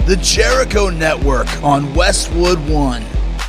the Jericho Network on Westwood One.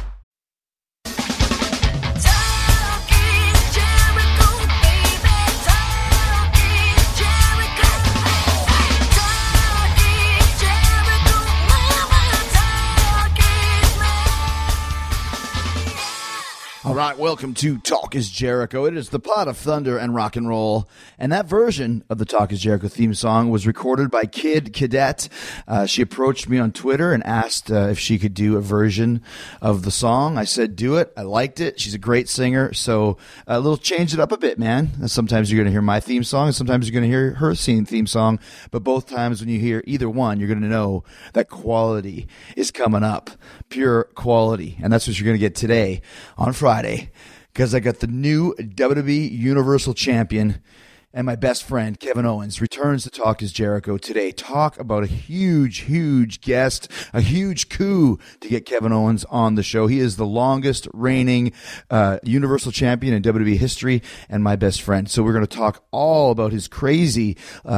All right, welcome to Talk is Jericho. It is the pot of thunder and rock and roll. And that version of the Talk is Jericho theme song was recorded by Kid Cadet. She approached me on Twitter and asked if she could do a version of the song. I said, do it. I liked it. She's a great singer. So a little change it up a bit, man. Sometimes you're going to hear my theme song, and sometimes you're going to hear her theme song. But both times when you hear either one, you're going to know that quality is coming up. Pure quality. And that's what you're going to get today on Friday, because I got the new WWE Universal Champion and my best friend, Kevin Owens, returns to Talk is Jericho today. Talk about a huge guest, a huge coup to get Kevin Owens on the show. He is the longest reigning Universal Champion in WWE history and my best friend. So we're going to talk all about his crazy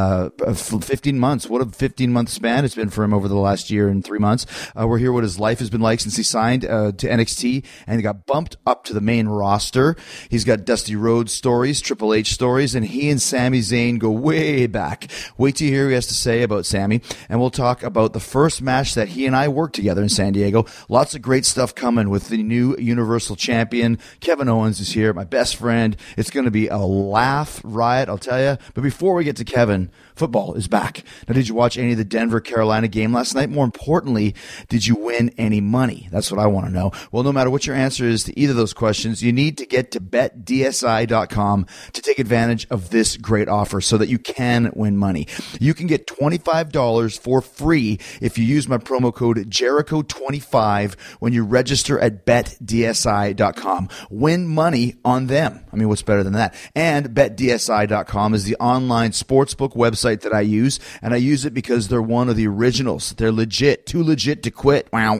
15 months. What a 15-month span it's been for him over the last year and 3 months. We're here what his life has been like since he signed to NXT and he got bumped up to the main roster. He's got Dusty Rhodes stories, Triple H stories, and he and Sami Zayn go way back. Wait till you hear what he has to say about Sami, and we'll talk about the first match that he and I worked together in San Diego. Lots of great stuff coming with the new Universal Champion. Kevin Owens is here, my best friend. It's going to be a laugh riot, I'll tell you. But before we get to Kevin, football is back. Now, did you watch any of the Denver-Carolina game last night? More importantly, did you win any money? That's what I want to know. Well, no matter what your answer is to either of those questions, you need to get to BetDSI.com to take advantage of this great offer so that you can win money. You can get $25 for free if you use my promo code Jericho25 when you register at BetDSI.com. Win money on them. I mean, what's better than that? And BetDSI.com is the online sportsbook website that I use, and I use it because they're one of the originals. They're legit, too legit to quit. Wow.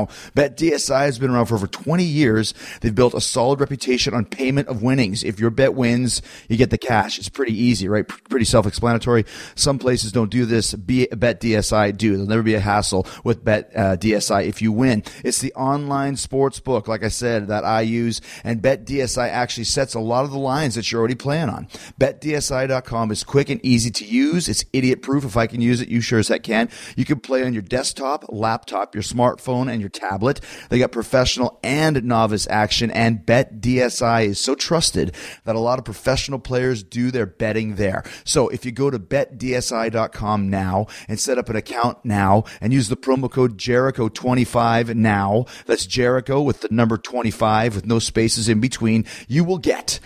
BetDSI has been around for over 20 years. They've built a solid reputation on payment of winnings. If your bet wins, you get the cash. It's pretty easy, right? Pretty self-explanatory. Some places don't do this. BetDSI do. There'll never be a hassle with BetDSI if you win. It's the online sports book, like I said, that I use, and BetDSI actually sets a lot of the lines that you're already playing on. BetDSI.com is quick and easy to use. It's idiot-proof. If I can use it, you sure as heck can. You can play on your desktop, laptop, your smartphone, and your tablet. They got professional and novice action, and BetDSI is so trusted that a lot of professional players do their betting there. So if you go to BetDSI.com now and set up an account now and use the promo code Jericho25 now, that's Jericho with the number 25 with no spaces in between, you will get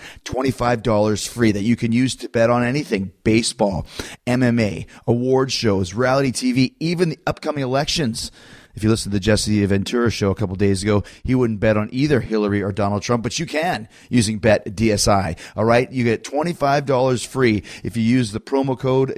$25 free that you can use to bet on anything: baseball, MMA, award shows, reality TV, even the upcoming elections. If you listen to the Jesse Ventura show a couple days ago, he wouldn't bet on either Hillary or Donald Trump, but you can using BetDSI. All right, you get $25 free if you use the promo code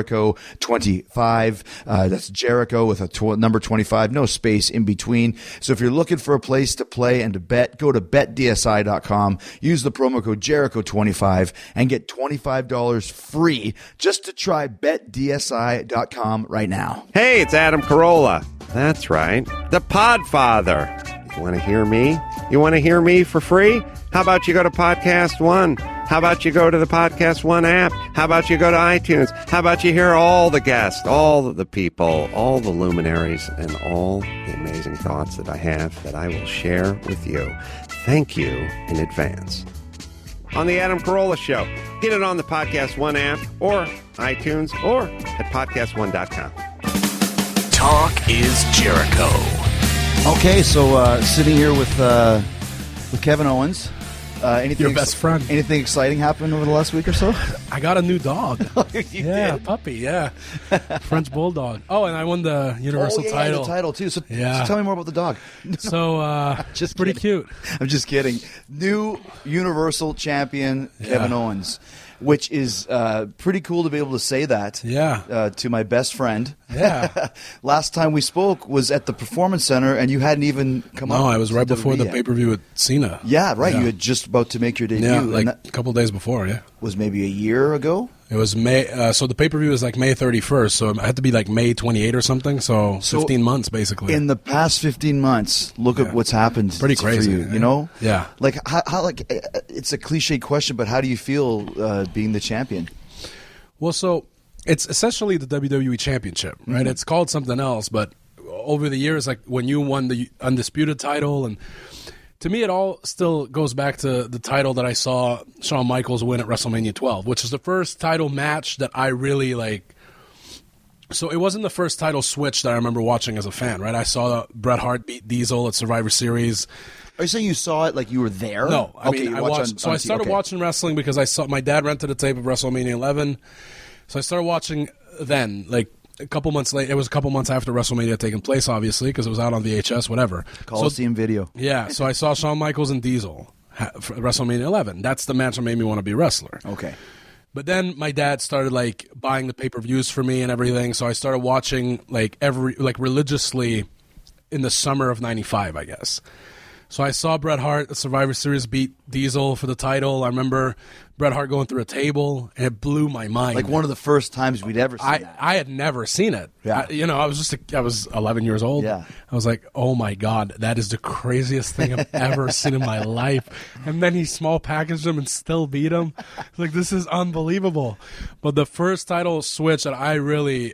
Jericho25. That's Jericho with a number 25, no space in between. So if you're looking for a place to play and to bet, go to BetDSI.com, use the promo code Jericho25, and get $25 free just to try BetDSI.com right now. Hey, it's Adam Carolla. That's right, the Podfather. You want to hear me? You want to hear me for free? How about you go to Podcast One? How about you go to the Podcast One app? How about you go to iTunes? How about you hear all the guests, all the people, all the luminaries, and all the amazing thoughts that I have that I will share with you. Thank you in advance. On the Adam Carolla Show. Get it on the Podcast One app or iTunes or at podcastone.com. Talk is Jericho. Okay, so sitting here with Kevin Owens. Anything Your best friend. Anything exciting happened over the last week or so? I got a new dog. You yeah, did? puppy, yeah. French Bulldog. Oh, and I won the Universal title. The title, too. So, Yeah. so tell me more about the dog. So, Just pretty kidding. cute. I'm just kidding. New Universal Champion Kevin Owens, which is pretty cool to be able to say that to my best friend. Yeah. Last time we spoke was at the Performance Center, and you hadn't even come up. No, I was right to before the WWE yet. pay-per-view with Cena. Yeah, right. Yeah. You had just about to make your debut. Yeah, and like that- a couple days before, yeah. was maybe a year ago. It was May. So the pay-per-view was like May 31st. So it had to be like May 28 or something. So 15 months basically. In the past 15 months, look at what's happened. Pretty crazy, for you. You know? Yeah. Like how like it's a cliche question, but how do you feel being the champion? Well, so it's essentially the WWE Championship, right? It's called something else, but over the years, like when you won the Undisputed title, and to me, it all still goes back to the title that I saw Shawn Michaels win at WrestleMania 12, which is the first title match that I really like. So it wasn't the first title switch that I remember watching as a fan, right? I saw Bret Hart beat Diesel at Survivor Series. Are you saying you saw it like you were there? No, I okay, mean, I watched. on I started okay. watching wrestling because I saw my dad rented a tape of WrestleMania 11. So I started watching then, like a couple months later. It was a couple months after WrestleMania had taken place, obviously, because it was out on VHS, whatever. Coliseum video. Yeah, so I saw Shawn Michaels and Diesel for WrestleMania 11. That's the match that made me want to be a wrestler. Okay. But then my dad started like buying the pay-per-views for me and everything, so I started watching like religiously in the summer of '95, I guess. So I saw Bret Hart at Survivor Series beat Diesel for the title. I remember Bret Hart going through a table, and it blew my mind. Like one of the first times we'd ever seen that. I had never seen it. Yeah. I was 11 years old. Yeah. I was like, oh my God, that is the craziest thing I've ever seen in my life. And then he small packaged him and still beat him. Like, this is unbelievable. But the first title switch that I really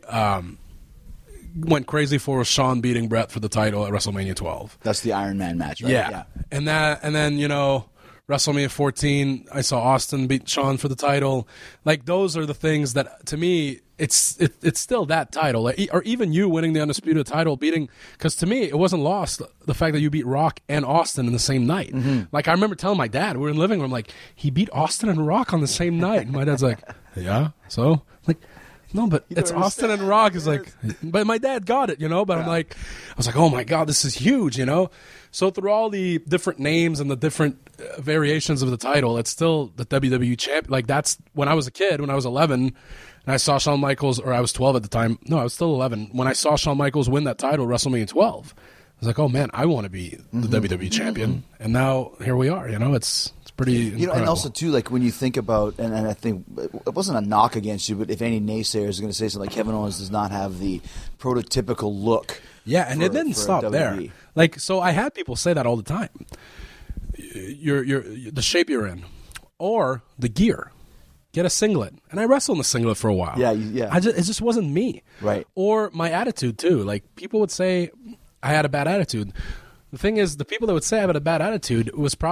went crazy for was Shawn beating Bret for the title at WrestleMania 12. That's the Iron Man match, right? Yeah. And then, WrestleMania 14, I saw Austin beat Shawn for the title. Like, those are the things that, to me, it's still that title. Like, or even you winning the Undisputed title, because to me, it wasn't lost, the fact that you beat Rock and Austin in the same night. Mm-hmm. Like, I remember telling my dad, we were in the living room, like, he beat Austin and Rock on the same night. And my dad's like, yeah, so? Like, no, but it's Austin and Rock. Is like, but my dad got it, but I was like, oh my God, this is huge, So through all the different names and the different variations of the title, it's still the WWE champ. Like, that's when I was a kid, when I was 11, and I saw Shawn Michaels, or I was 12 at the time. No, I was still 11 when I saw Shawn Michaels win that title, WrestleMania 12. I was like, oh man, I want to be the WWE champion, and now here we are. It's pretty incredible. And also too, like when you think about, and I think it wasn't a knock against you, but if any naysayers are going to say something like Kevin Owens does not have the prototypical look. Yeah, and it didn't stop there. Like, so I had people say that all the time. You're the shape you're in, or the gear. Get a singlet, and I wrestled in the singlet for a while. Yeah. It just wasn't me. Right. Or my attitude too. Like, people would say I had a bad attitude. The thing is, the people that would say I had a bad attitude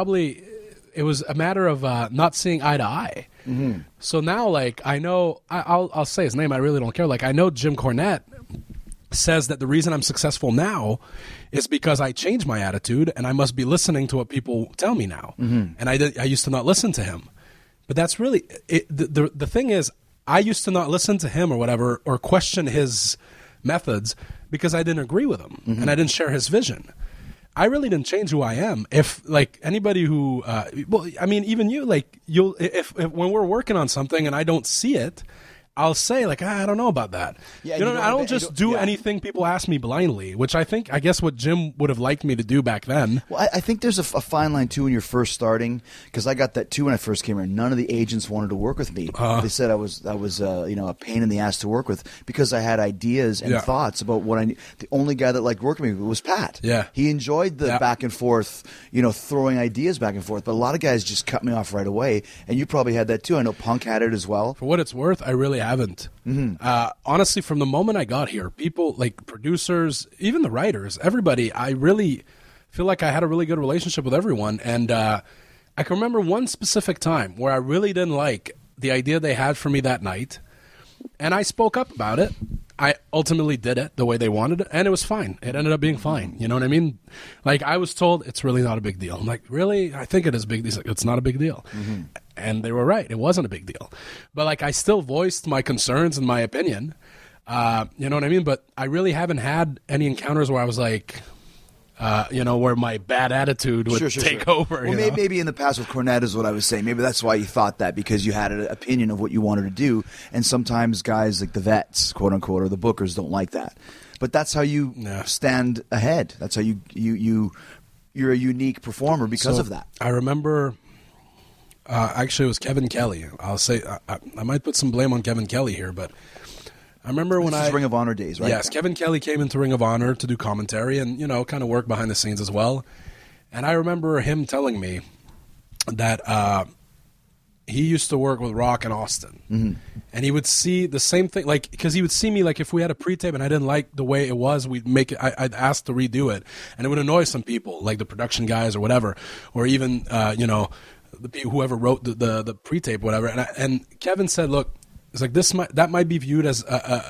it was a matter of not seeing eye to eye. Mm-hmm. So now, like, I know, I'll say his name, I really don't care. Like, I know Jim Cornette says that the reason I'm successful now is because I changed my attitude, and I must be listening to what people tell me now. Mm-hmm. And I used to not listen to him. But that's really, the thing is, I used to not listen to him or whatever, or question his methods because I didn't agree with him, and I didn't share his vision. I really didn't change who I am. If like anybody who, even you, like if when we're working on something and I don't see it, I'll say like, I don't know about that. Yeah, I don't just do anything people ask me blindly, which I guess what Jim would have liked me to do back then. Well, I think there's a fine line too when you're first starting, because I got that too when I first came here. None of the agents wanted to work with me. They said I was a pain in the ass to work with because I had ideas and thoughts about what I need. The only guy that liked working with me was Pat. Yeah, he enjoyed the back and forth, throwing ideas back and forth. But a lot of guys just cut me off right away, and you probably had that too. I know Punk had it as well. For what it's worth, I really haven't. Mm-hmm. Honestly, from the moment I got here, people like producers, even the writers, everybody, I really feel like I had a really good relationship with everyone. And I can remember one specific time where I really didn't like the idea they had for me that night, and I spoke up about it. I ultimately did it the way they wanted it, and it was fine. It ended up being fine. You know what I mean? Like, I was told it's really not a big deal. I'm like, really? I think it is a big deal. It's not a big deal. Mm-hmm. And they were right. It wasn't a big deal. But, like, I still voiced my concerns and my opinion. You know what I mean? But I really haven't had any encounters where I was like, where my bad attitude would take over. Well, maybe in the past with Cornette is what I was saying. Maybe that's why you thought that, because you had an opinion of what you wanted to do. And sometimes guys like the vets, quote unquote, or the bookers don't like that. But that's how you stand ahead. That's how you're a unique performer because of that. I remember Actually, it was Kevin Kelly. I'll say I might put some blame on Kevin Kelly here, but I remember when This is Ring of Honor days, right? Yes, Kevin Kelly came into Ring of Honor to do commentary and, kind of work behind the scenes as well. And I remember him telling me that he used to work with Rock and Austin. Mm-hmm. And he would see the same thing, like, because he would see me, like, if we had a pre-tape and I didn't like the way it was, we'd make it, I'd ask to redo it. And it would annoy some people, like the production guys or whatever, or even, whoever wrote the pre-tape, whatever. And Kevin said, look, it's like that might be viewed as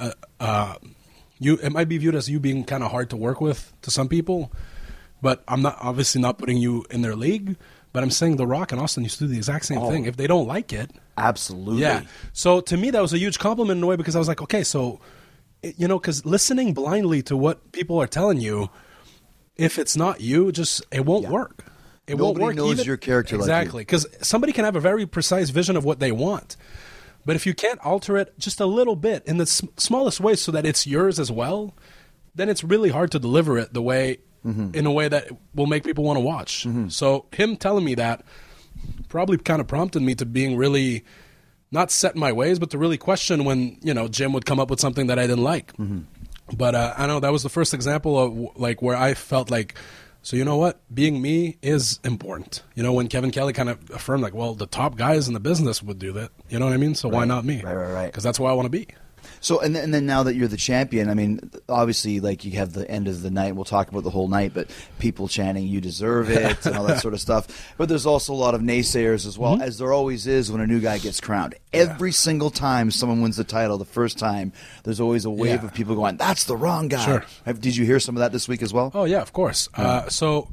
it might be viewed as you being kind of hard to work with to some people, but I'm obviously not putting you in their league. But I'm saying The Rock and Austin used to do the exact same thing. If they don't like it, absolutely, yeah. So to me, that was a huge compliment in a way because I was like, okay, so because listening blindly to what people are telling you, if it's not you, it won't work. It won't work. Nobody knows your character exactly, because somebody can have a very precise vision of what they want. But if you can't alter it just a little bit in the smallest way so that it's yours as well, then it's really hard to deliver it the way, in a way that will make people want to watch. Mm-hmm. So him telling me that probably kind of prompted me to being really, not set in my ways, but to really question when, Jim would come up with something that I didn't like. Mm-hmm. But I know that was the first example of like where I felt like, so you know what? Being me is important. When Kevin Kelly kind of affirmed, like, well, the top guys in the business would do that. You know what I mean? So why not me? Right. Because that's where I want to be. So, and then now that you're the champion, I mean, obviously, like, you have the end of the night. We'll talk about the whole night, but people chanting, you deserve it, and all that sort of stuff. But there's also a lot of naysayers as well, as there always is when a new guy gets crowned. Every single time someone wins the title the first time, there's always a wave of people going, that's the wrong guy. Sure. Did you hear some of that this week as well? Oh, yeah, of course. So,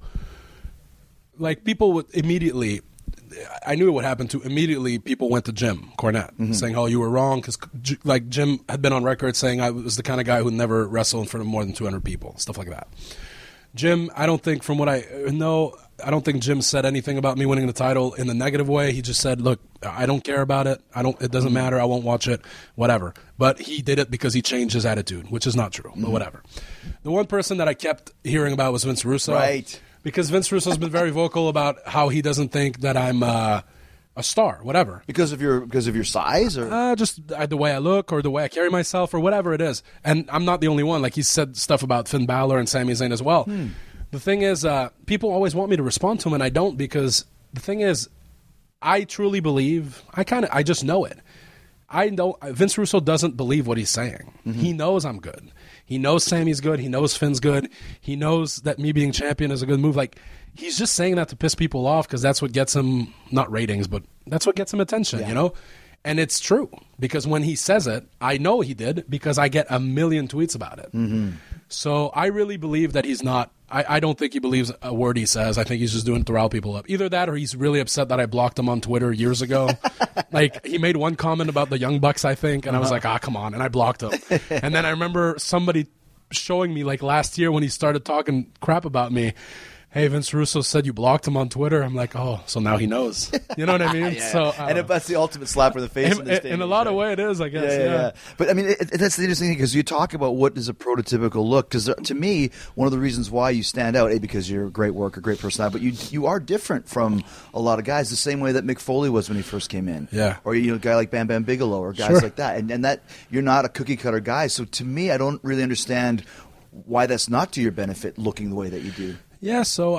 like, people would immediately... I knew it would happen to immediately. People went to Jim Cornette saying, "Oh, you were wrong," because like Jim had been on record saying I was the kind of guy who never wrestled in front of more than 200 people, stuff like that. Jim, I don't think, from what I know, I don't think Jim said anything about me winning the title in the negative way. He just said, "Look, I don't care about it. It doesn't matter. I won't watch it. Whatever." But he did it because he changed his attitude, which is not true. But whatever. The one person that I kept hearing about was Vince Russo. Right. Because Vince Russo's been very vocal about how he doesn't think that I'm a star, whatever. Because of your size, or just the way I look, or the way I carry myself, or whatever it is. And I'm not the only one. Like, he said stuff about Finn Balor and Sami Zayn as well. The thing is, people always want me to respond to him, and I don't, because the thing is, I truly believe. I just know it. I know Vince Russo doesn't believe what he's saying. He knows I'm good. He knows Sammy's good. He knows Finn's good. He knows that me being champion is a good move. Like, he's just saying that to piss people off because that's what gets him, not ratings, but that's what gets him attention, And it's true, because when he says it, I know he did, because I get a million tweets about it. So I really believe that he's not, I don't think he believes a word he says. I think he's just doing it to rile people up. Either that, or he's really upset that I blocked him on Twitter years ago. Like, he made one comment about the Young Bucks, I think, and I was like, come on, and I blocked him. And then I remember somebody showing me, like, last year when he started talking crap about me, hey, Vince Russo said you blocked him on Twitter. I'm like, oh, so now he knows. You know what I mean? So, and that's the ultimate slap in the face. In a lot of way, it is, I guess. Yeah. But I mean, that's the interesting thing, because you talk about what is a prototypical look. Because to me, one of the reasons why you stand out, because you're a great worker, great personality, but you are different from a lot of guys, the same way that Mick Foley was when he first came in. Yeah. Or a guy like Bam Bam Bigelow, or guys like that, and that you're not a cookie cutter guy. So to me, I don't really understand why that's not to your benefit, looking the way that you do. Yeah, so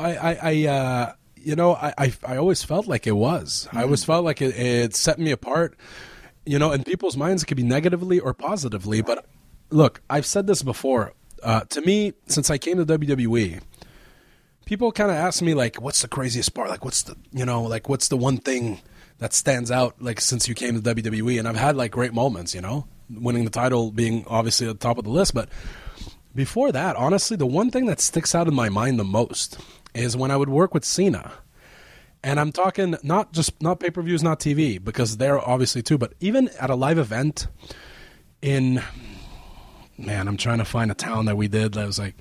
I always felt like it was. I always felt like it set me apart. In people's minds, it could be negatively or positively. But look, I've said this before. To me, since I came to WWE, people kind of ask me, like, what's the craziest part? Like, what's the one thing that stands out, like, since you came to WWE? And I've had, like, great moments, winning the title being obviously at the top of the list, but before that, honestly, the one thing that sticks out in my mind the most is when I would work with Cena. And I'm talking not pay-per-views, not TV, because they're obviously too, but even at a live event I'm trying to find a town that we did that was like,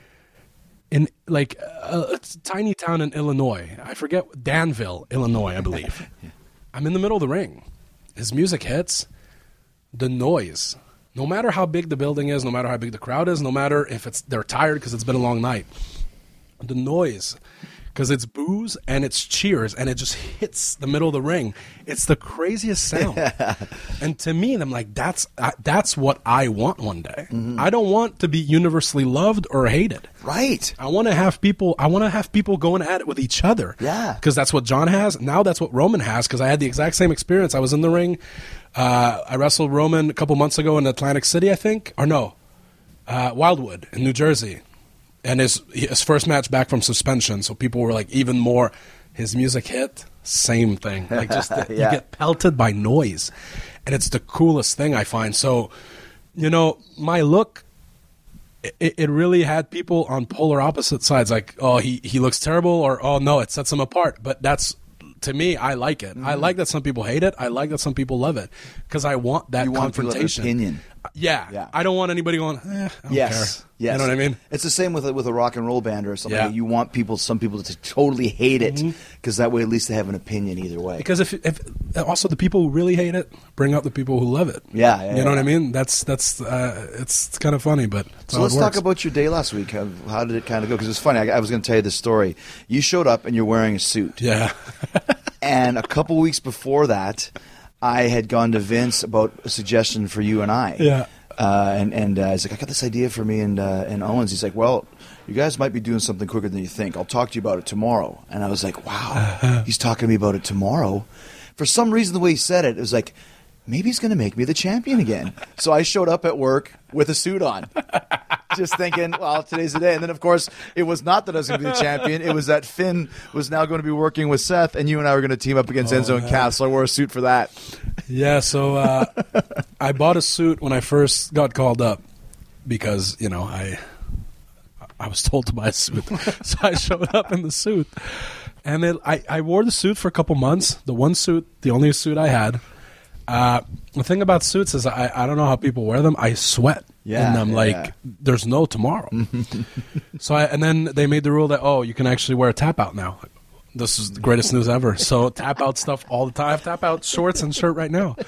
in like a tiny town in Illinois. I forget, Danville, Illinois, I believe. I'm in the middle of the ring. His music hits. The noise, no matter how big the building is, no matter how big the crowd is, no matter if they're tired because it's been a long night, the noise because it's boos and it's cheers and it just hits the middle of the ring. It's the craziest sound. And to me, I'm like, that's what I want one day. I don't want to be universally loved or hated. Right. I want to have people going at it with each other. Yeah. Because that's what John has. Now that's what Roman has, because I had the exact same experience. I was in the ring. I wrestled Roman a couple months ago in Atlantic City, I think. Or no, Wildwood in New Jersey. And his first match back from suspension. So people were like, even more. His music hit, same thing. Like just you get pelted by noise. And it's the coolest thing I find. So, my look, it really had people on polar opposite sides. Like, oh, he looks terrible, or oh no, it sets him apart. But that's, to me, I like it. I like that some people hate it. I like that some people love it, because I want that confrontation. Opinion. Yeah. I don't want anybody going, I don't care. Yes. You know what I mean? It's the same with a rock and roll band or something. Yeah. You want some people to totally hate it, because that way at least they have an opinion either way. Because if also the people who really hate it bring out the people who love it. Yeah. You know what I mean? That's it's kind of funny, but so let's talk about your day last week. How did it kind of go? Because it's funny. I was going to tell you this story. You showed up and you're wearing a suit. Yeah. And a couple weeks before that, I had gone to Vince about a suggestion for you and I. Yeah. And I was like, I got this idea for me and Owens. He's like, well, you guys might be doing something quicker than you think. I'll talk to you about it tomorrow. And I was like, wow, he's talking to me about it tomorrow. For some reason, the way he said it, it was like, maybe he's going to make me the champion again. So I showed up at work with a suit on, just thinking, well, today's the day. And then, of course, it was not that I was going to be the champion. It was that Finn was now going to be working with Seth, and you and I were going to team up against Enzo and Cass. So I wore a suit for that. Yeah, so I bought a suit when I first got called up because, I was told to buy a suit. So I showed up in the suit. And I wore the suit for a couple months, the one suit, the only suit I had. The thing about suits is I don't know how people wear them. I sweat in them there's no tomorrow. And then they made the rule that, you can actually wear a tap out now. This is the greatest news ever. So tap out stuff all the time. I have tap out shorts and shirt right now.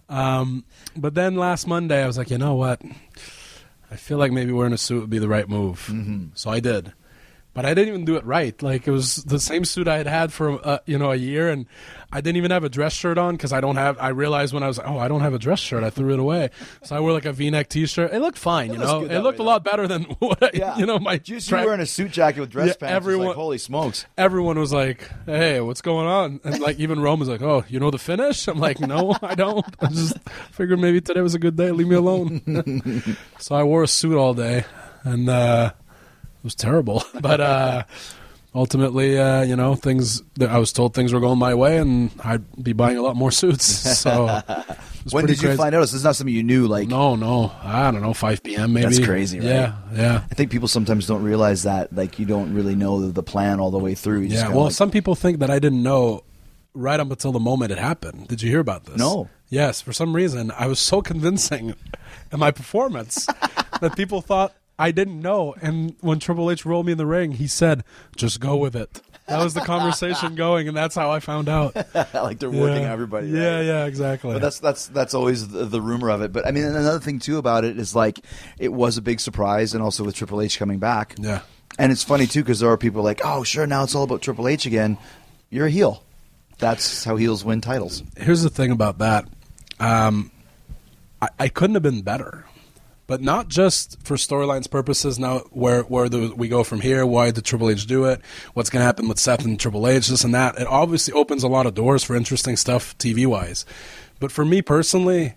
But then last Monday I was like, you know what? I feel like maybe wearing a suit would be the right move. So I did. But I didn't even do it right. Like, it was the same suit I had for, a year, and I didn't even have a dress shirt on because I realized when I was like, I don't have a dress shirt. I threw it away. So I wore like a V-neck T-shirt. It looked fine, It looked a lot better than what my Just you wearing a suit jacket with dress pants. Everyone, like, holy smokes. Everyone was like, hey, what's going on? And like, even Rome was like, oh, you know the finish? I'm like, no, I don't. I just figured maybe today was a good day. Leave me alone. So I wore a suit all day, and it was terrible, but ultimately, things. I was told things were going my way, and I'd be buying a lot more suits. So, when did you find out? This is not something you knew. Like, no, I don't know, 5 p.m. maybe. That's crazy, right? Yeah. I think people sometimes don't realize that. Like, you don't really know the plan all the way through. Some people think that I didn't know right up until the moment it happened. Did you hear about this? No. Yes, for some reason, I was so convincing in my performance that people thought I didn't know. And when Triple H rolled me in the ring, he said, just go with it. That was the conversation going, and that's how I found out. Like they're working everybody. Right? Yeah, exactly. But that's always the rumor of it. But I mean, another thing too about it is like it was a big surprise, and also with Triple H coming back. Yeah. And it's funny too because there are people like, oh, sure, now it's all about Triple H again. You're a heel. That's how heels win titles. Here's the thing about that. I couldn't have been better. But not just for storylines purposes. Now, where do we go from here? Why did Triple H do it? What's going to happen with Seth and Triple H? This and that. It obviously opens a lot of doors for interesting stuff TV-wise. But for me personally,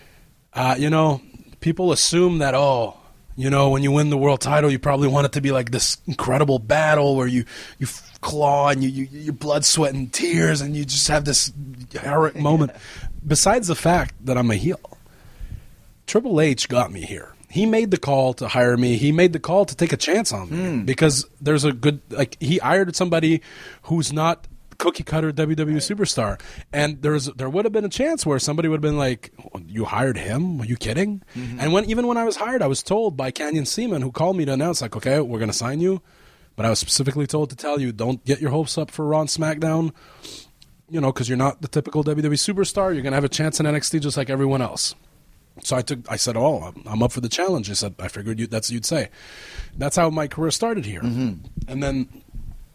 people assume that, when you win the world title, you probably want it to be like this incredible battle where you claw and your blood, sweat, and tears, and you just have this heroic moment. Besides the fact that I'm a heel, Triple H got me here. He made the call to hire me. He made the call to take a chance on me because there's a good, he hired somebody who's not cookie cutter WWE superstar. And there would have been a chance where somebody would have been like, you hired him? Are you kidding? And even when I was hired, I was told by Canyon Seaman, who called me to announce, like, okay, we're going to sign you. But I was specifically told to tell you, don't get your hopes up for Raw and SmackDown, because you're not the typical WWE superstar. You're going to have a chance in NXT just like everyone else. So I said, I'm up for the challenge. I said, I figured that's what you'd say. That's how my career started here. And then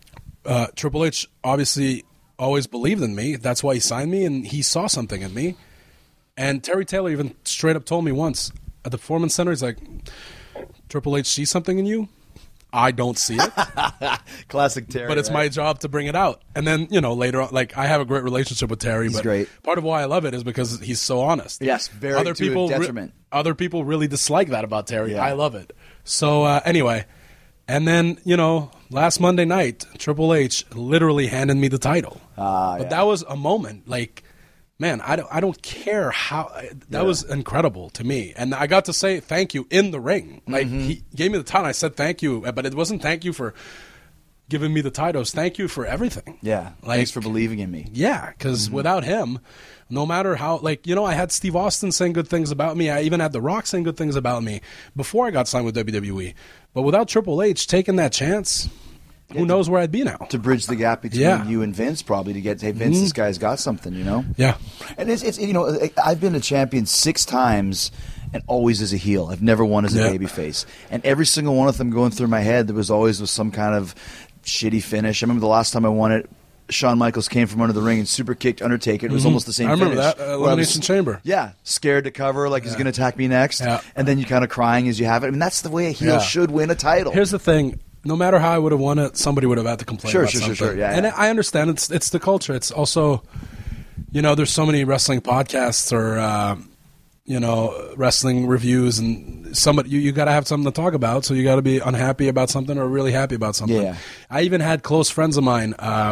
Triple H obviously always believed in me. That's why he signed me, and he saw something in me. And Terry Taylor even straight up told me once at the Performance Center, he's like, Triple H sees something in you. I don't see it. Classic Terry. But it's my job to bring it out. And then, later on, like, I have a great relationship with Terry. But great. Part of why I love it is because he's so honest. Yes, very to his detriment. Other people really dislike that about Terry. Yeah. I love it. So, anyway. And then, last Monday night, Triple H literally handed me the title. But that was a moment, like, man, I don't care how that was incredible to me, and I got to say thank you in the ring. Like he gave me the title, I said thank you, but it wasn't thank you for giving me the title. It was thank you for everything. Yeah, thanks for believing in me. Yeah, because without him, no matter how, I had Steve Austin saying good things about me. I even had The Rock saying good things about me before I got signed with WWE. But without Triple H taking that chance, who knows where I'd be now? To bridge the gap between you and Vince, probably to get, hey, Vince, this guy's got something, Yeah. And it's I've been a champion 6 times and always as a heel. I've never won as a babyface. And every single one of them going through my head, there was always some kind of shitty finish. I remember the last time I won it, Shawn Michaels came from under the ring and super kicked Undertaker. It was almost the same finish. I remember that. Elimination Chamber. Yeah. Scared to cover, like he's going to attack me next. Yeah. And then you kind of crying as you have it. I mean, that's the way a heel should win a title. Here's the thing. No matter how I would have won it, somebody would have had to complain about something. Sure. Yeah, and I understand it's the culture. It's also, there's so many wrestling podcasts or, wrestling reviews, and you got to have something to talk about. So you got to be unhappy about something or really happy about something. Yeah. I even had close friends of mine,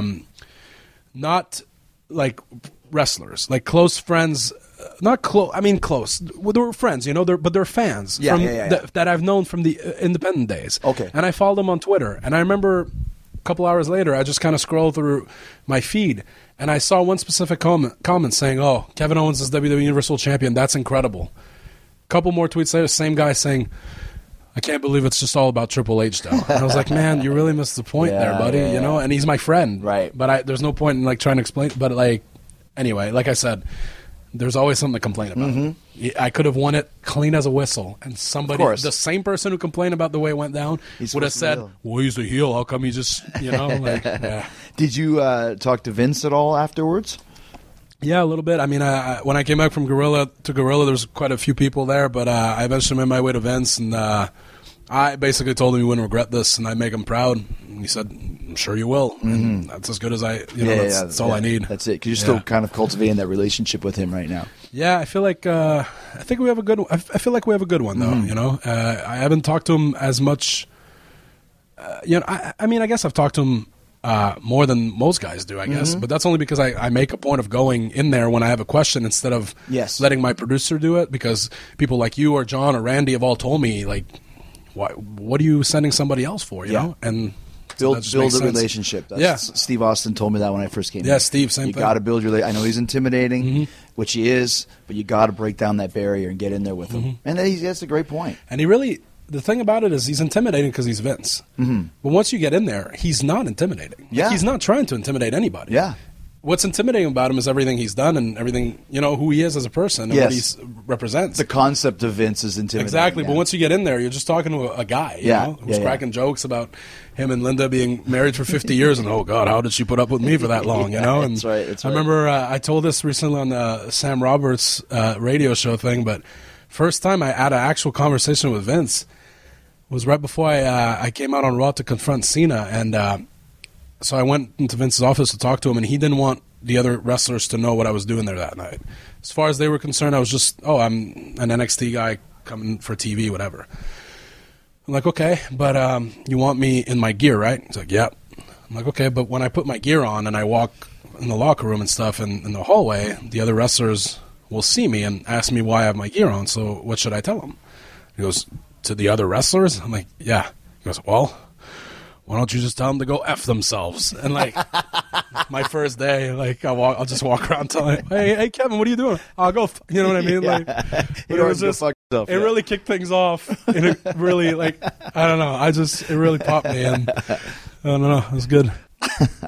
not like wrestlers, like close friends. Not close. I mean, close. Well, they were friends, but they're fans that I've known from the independent days. Okay. And I followed them on Twitter. And I remember a couple hours later, I just kind of scrolled through my feed, and I saw one specific comment saying, "Oh, Kevin Owens is WWE Universal Champion. That's incredible." A couple more tweets later, same guy saying, "I can't believe it's just all about Triple H now." And I was like, "Man, you really missed the point there, buddy." And he's my friend, right? But there's no point in trying to explain. But anyway, like I said. There's always something to complain about. I could have won it clean as a whistle, and somebody, the same person who complained about the way it went down, would have said, "Well, he's the heel. How come he just, yeah." Did you talk to Vince at all afterwards? Yeah, a little bit. I mean, when I came back from Gorilla to Gorilla, there was quite a few people there, but I eventually made my way to Vince, and I basically told him he wouldn't regret this, and I'd make him proud. And he said, "I'm sure you will." And that's as good as that's all I need. That's it. Because you're still kind of cultivating that relationship with him right now. Yeah, I feel like I feel like we have a good one though. I haven't talked to him as much. I mean, I guess I've talked to him more than most guys do, I guess. But that's only because I make a point of going in there when I have a question instead of letting my producer do it. Because people like you or John or Randy have all told me what are you sending somebody else for? You know, and build a relationship. Steve Austin told me that when I first came. Yeah, Steve, same thing. You got to build your. I know he's intimidating, which he is, but you got to break down that barrier and get in there with him. And that's a great point. And he really. The thing about it is he's intimidating because he's Vince. But once you get in there, he's not intimidating. Yeah. He's not trying to intimidate anybody. Yeah. What's intimidating about him is everything he's done and everything, who he is as a person and what he represents. The concept of Vince is intimidating. Exactly. But once you get in there, you're just talking to a guy, who's cracking jokes about him and Linda being married for 50 years and, oh, God, how did she put up with me for that long, And That's right. I remember I told this recently on the Sam Roberts radio show thing, but first time I had an actual conversation with Vince was right before I came out on Raw to confront Cena, and so I went into Vince's office to talk to him, and he didn't want the other wrestlers to know what I was doing there that night. As far as they were concerned, I was just, I'm an NXT guy coming for TV, whatever. I'm like, okay, but you want me in my gear, right? He's like, yep. I'm like, okay, but when I put my gear on and I walk in the locker room and stuff and in the hallway, the other wrestlers will see me and ask me why I have my gear on, so what should I tell them? He goes, to the other wrestlers? I'm like, yeah. He goes, well, why don't you just tell them to go F themselves? And my first day, I'll just walk around telling him, hey, Kevin, what are you doing? I'll go, you know what I mean? It was just, it really kicked things off. And it really, I don't know. It really popped me. And I don't know. It was good.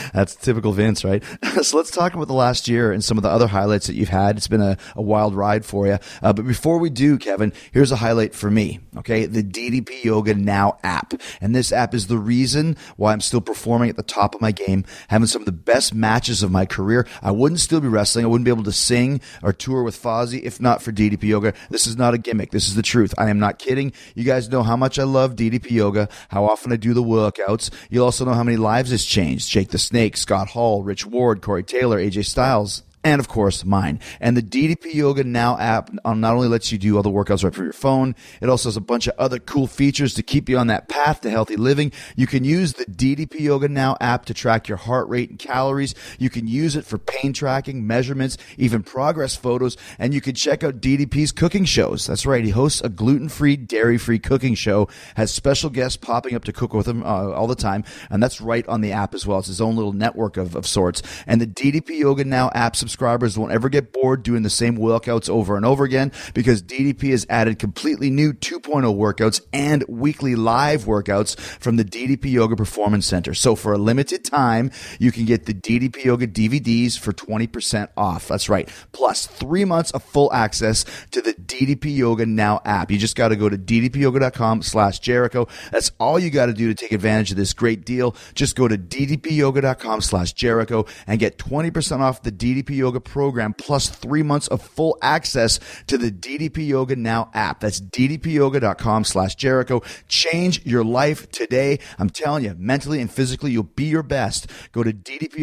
That's typical Vince, right? So let's talk about the last year and some of the other highlights that you've had. It's been a wild ride for you. But before we do, Kevin, here's a highlight for me, okay? The DDP Yoga Now app. And this app is the reason why I'm still performing at the top of my game, having some of the best matches of my career. I wouldn't still be wrestling. I wouldn't be able to sing or tour with Fozzy if not for DDP Yoga. This is not a gimmick. This is the truth. I am not kidding. You guys know how much I love DDP Yoga, how often I do the workouts. You'll also know how many lives it's changed. Jake the Snake, Scott Hall, Rich Ward, Corey Taylor, AJ Styles, and of course mine. And the DDP Yoga Now app not only lets you do all the workouts right from your phone, it also has a bunch of other cool features to keep you on that path to healthy living. You can use the DDP Yoga Now app to track your heart rate and calories. You can use it for pain tracking, measurements, even progress photos, and you can check out DDP's cooking shows. That's right, he hosts a gluten-free, dairy-free cooking show, has special guests popping up to cook with him all the time, and that's right on the app as well. It's his own little network of sorts. And the DDP Yoga Now app subscribers won't ever get bored doing the same workouts over and over again, because DDP has added completely new 2.0 workouts and weekly live workouts from the DDP Yoga Performance Center. So for a limited time, you can get the DDP Yoga DVDs for 20% off. That's right. Plus 3 months of full access to the DDP Yoga Now app. You just got to go to ddpyoga.com/Jericho. That's all you got to do to take advantage of this great deal. Just go to ddpyoga.com/Jericho and get 20% off the DDP Yoga program plus 3 months of full access to the DDP Yoga Now app. That's ddpyoga.com/Jericho. Change your life today. I'm telling you, mentally and physically, you'll be your best. Go to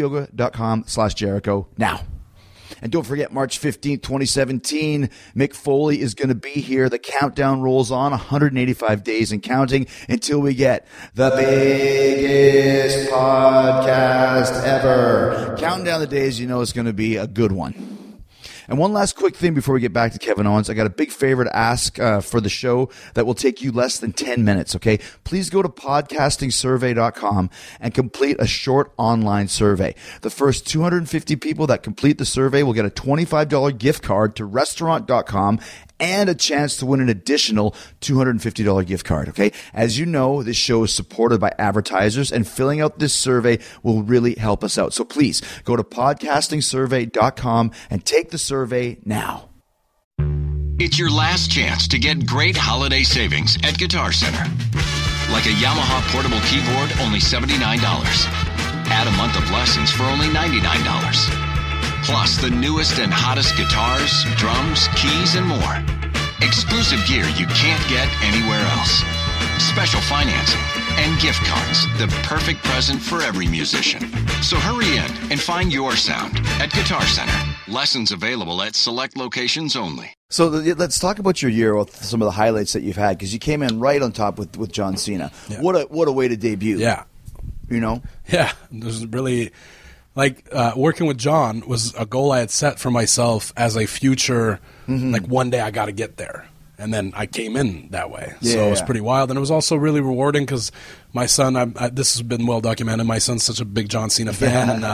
ddpyoga.com/Jericho now. And don't forget, March 15th, 2017, Mick Foley is going to be here. The countdown rolls on, 185 days and counting until we get the biggest podcast ever. Counting down the days, you know it's going to be a good one. And one last quick thing before we get back to Kevin Owens. I got a big favor to ask for the show that will take you less than 10 minutes, okay? Please go to podcastingsurvey.com and complete a short online survey. The first 250 people that complete the survey will get a $25 gift card to restaurant.com and a chance to win an additional $250 gift card, okay? As you know, this show is supported by advertisers, and filling out this survey will really help us out. So please go to podcastingsurvey.com and take the survey now. It's your last chance to get great holiday savings at Guitar Center. Like a Yamaha portable keyboard, only $79. Add a month of lessons for only $99. Plus the newest and hottest guitars, drums, keys, and more. Exclusive gear you can't get anywhere else. Special financing and gift cards, the perfect present for every musician. So hurry in and find your sound at Guitar Center. Lessons available at select locations only. So let's talk about your year with some of the highlights that you've had, because you came in right on top with John Cena. Yeah. What a way to debut. Yeah. You know? Yeah. There's really... working with John was a goal I had set for myself as a future, like one day I got to get there. And then I came in that way. Yeah, so it was pretty wild. And it was also really rewarding because my son, this has been well documented, my son's such a big John Cena fan. And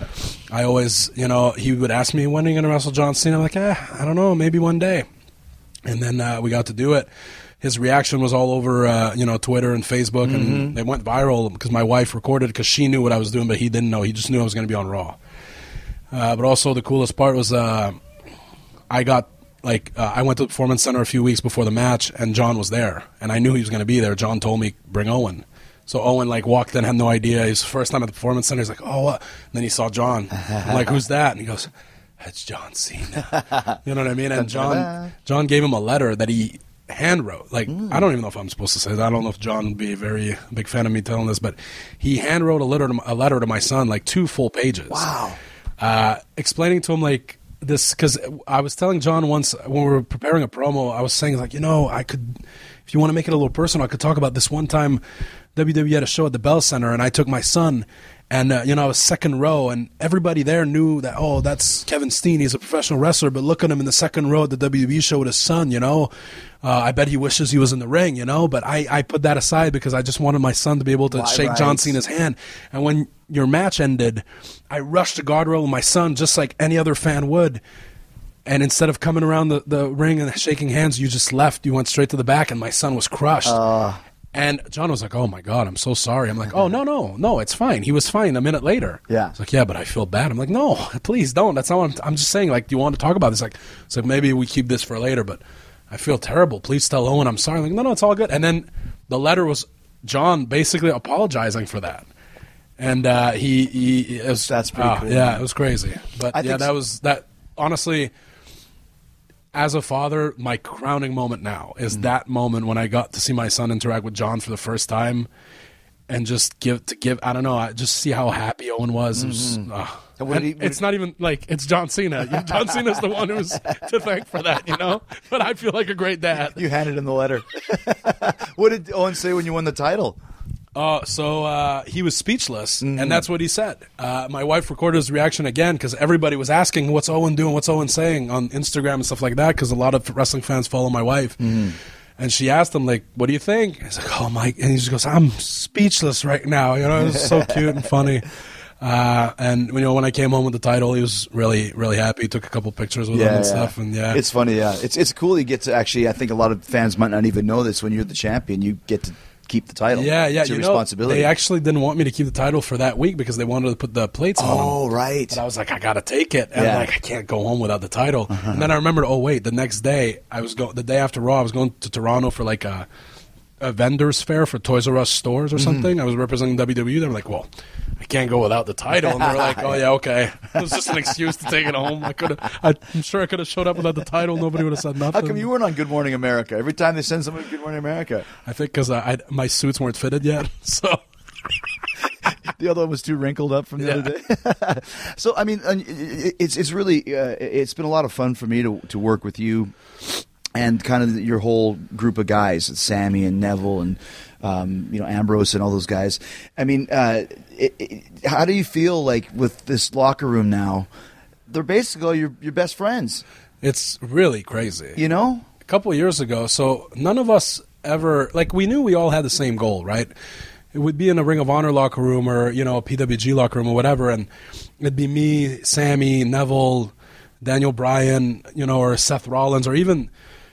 I always, he would ask me, when are you going to wrestle John Cena? I'm like, I don't know, maybe one day. And then we got to do it. His reaction was all over, Twitter and Facebook, and they went viral because my wife recorded because she knew what I was doing, but he didn't know. He just knew I was going to be on Raw. But also the coolest part was I went to the Performance Center a few weeks before the match, and John was there, and I knew he was going to be there. John told me, bring Owen. So Owen walked in, had no idea. He was the first time at the Performance Center. He's like, oh, what? And then he saw John. I'm like, who's that? And he goes, that's John Cena. You know what I mean? And John gave him a letter that he hand wrote. I don't even know if I'm supposed to say that. I don't know if John would be a very big fan of me telling this, but he hand wrote a letter to my son, 2 full pages. Wow. Explaining to him this, because I was telling John once when we were preparing a promo, I was saying I could, if you want to make it a little personal, I could talk about this one time WWE had a show at the Bell Center, and I took my son, and I was second row, and everybody there knew that, oh, that's Kevin Steen, he's a professional wrestler, but look at him in the second row at the WWE show with his son, I bet he wishes he was in the ring, but I put that aside because I just wanted my son to be able to shake John Cena's hand. And when your match ended, I rushed the guardrail with my son just like any other fan would. And instead of coming around the ring and shaking hands, you just left. You went straight to the back, and my son was crushed. And John was like, "Oh my God, I'm so sorry." I'm like, "Oh no, it's fine. He was fine a minute later." Yeah. He's like, "Yeah, but I feel bad." I'm like, "No, please don't. That's not what I'm just saying. Like, do you want to talk about this?" Like, so maybe we keep this for later, but I feel terrible. Please tell Owen I'm sorry. I'm like, no, it's all good. And then the letter was John basically apologizing for that. And it was, that's pretty cool. Yeah, it was crazy. But that honestly, as a father, my crowning moment now is that moment when I got to see my son interact with John for the first time, and just give I don't know, just see how happy Owen was. It was it's not even like it's John Cena. John Cena's the one who's to thank for that, you know. But I feel like a great dad. You handed him the letter. What did Owen say when you won the title? So he was speechless, and that's what he said. My wife recorded his reaction again because everybody was asking, "What's Owen doing? What's Owen saying?" on Instagram and stuff like that, because a lot of wrestling fans follow my wife. And she asked him, like, "What do you think?" He's like, "Oh, my," and he just goes, "I'm speechless right now." You know, it was so cute and funny. And you know, when I came home with the title, he was really, really happy. He took a couple pictures with him and stuff. And it's funny. Yeah, it's cool. You get to actually. I think a lot of fans might not even know this. When you're the champion, you get to keep the title. Yeah. It's your responsibility. They actually didn't want me to keep the title for that week because they wanted to put the plates on. Oh, right. But I was like, I got to take it. And I can't go home without the title. And then I remembered, the next day, the day after Raw, I was going to Toronto for like a vendor's fair for Toys R Us stores or something. I was representing WWE. They were like, well, I can't go without the title. And they were like, oh, yeah, okay. It was just an excuse to take it home. I'm sure I could have showed up without the title. Nobody would have said nothing. How come you weren't on Good Morning America? Every time they send someone to Good Morning America. I think because my suits weren't fitted yet. So the other one was too wrinkled up from the other day. So, I mean, it's really it's been a lot of fun for me to work with you and kind of your whole group of guys, Sammy and Neville and Ambrose and all those guys. I mean, how do you feel like with this locker room now? They're basically your best friends. It's really crazy. You know? A couple of years ago, so none of us ever, like, we knew we all had the same goal, right? It would be in a Ring of Honor locker room or, a PWG locker room or whatever, and it'd be me, Sammy, Neville, Daniel Bryan, or Seth Rollins, or even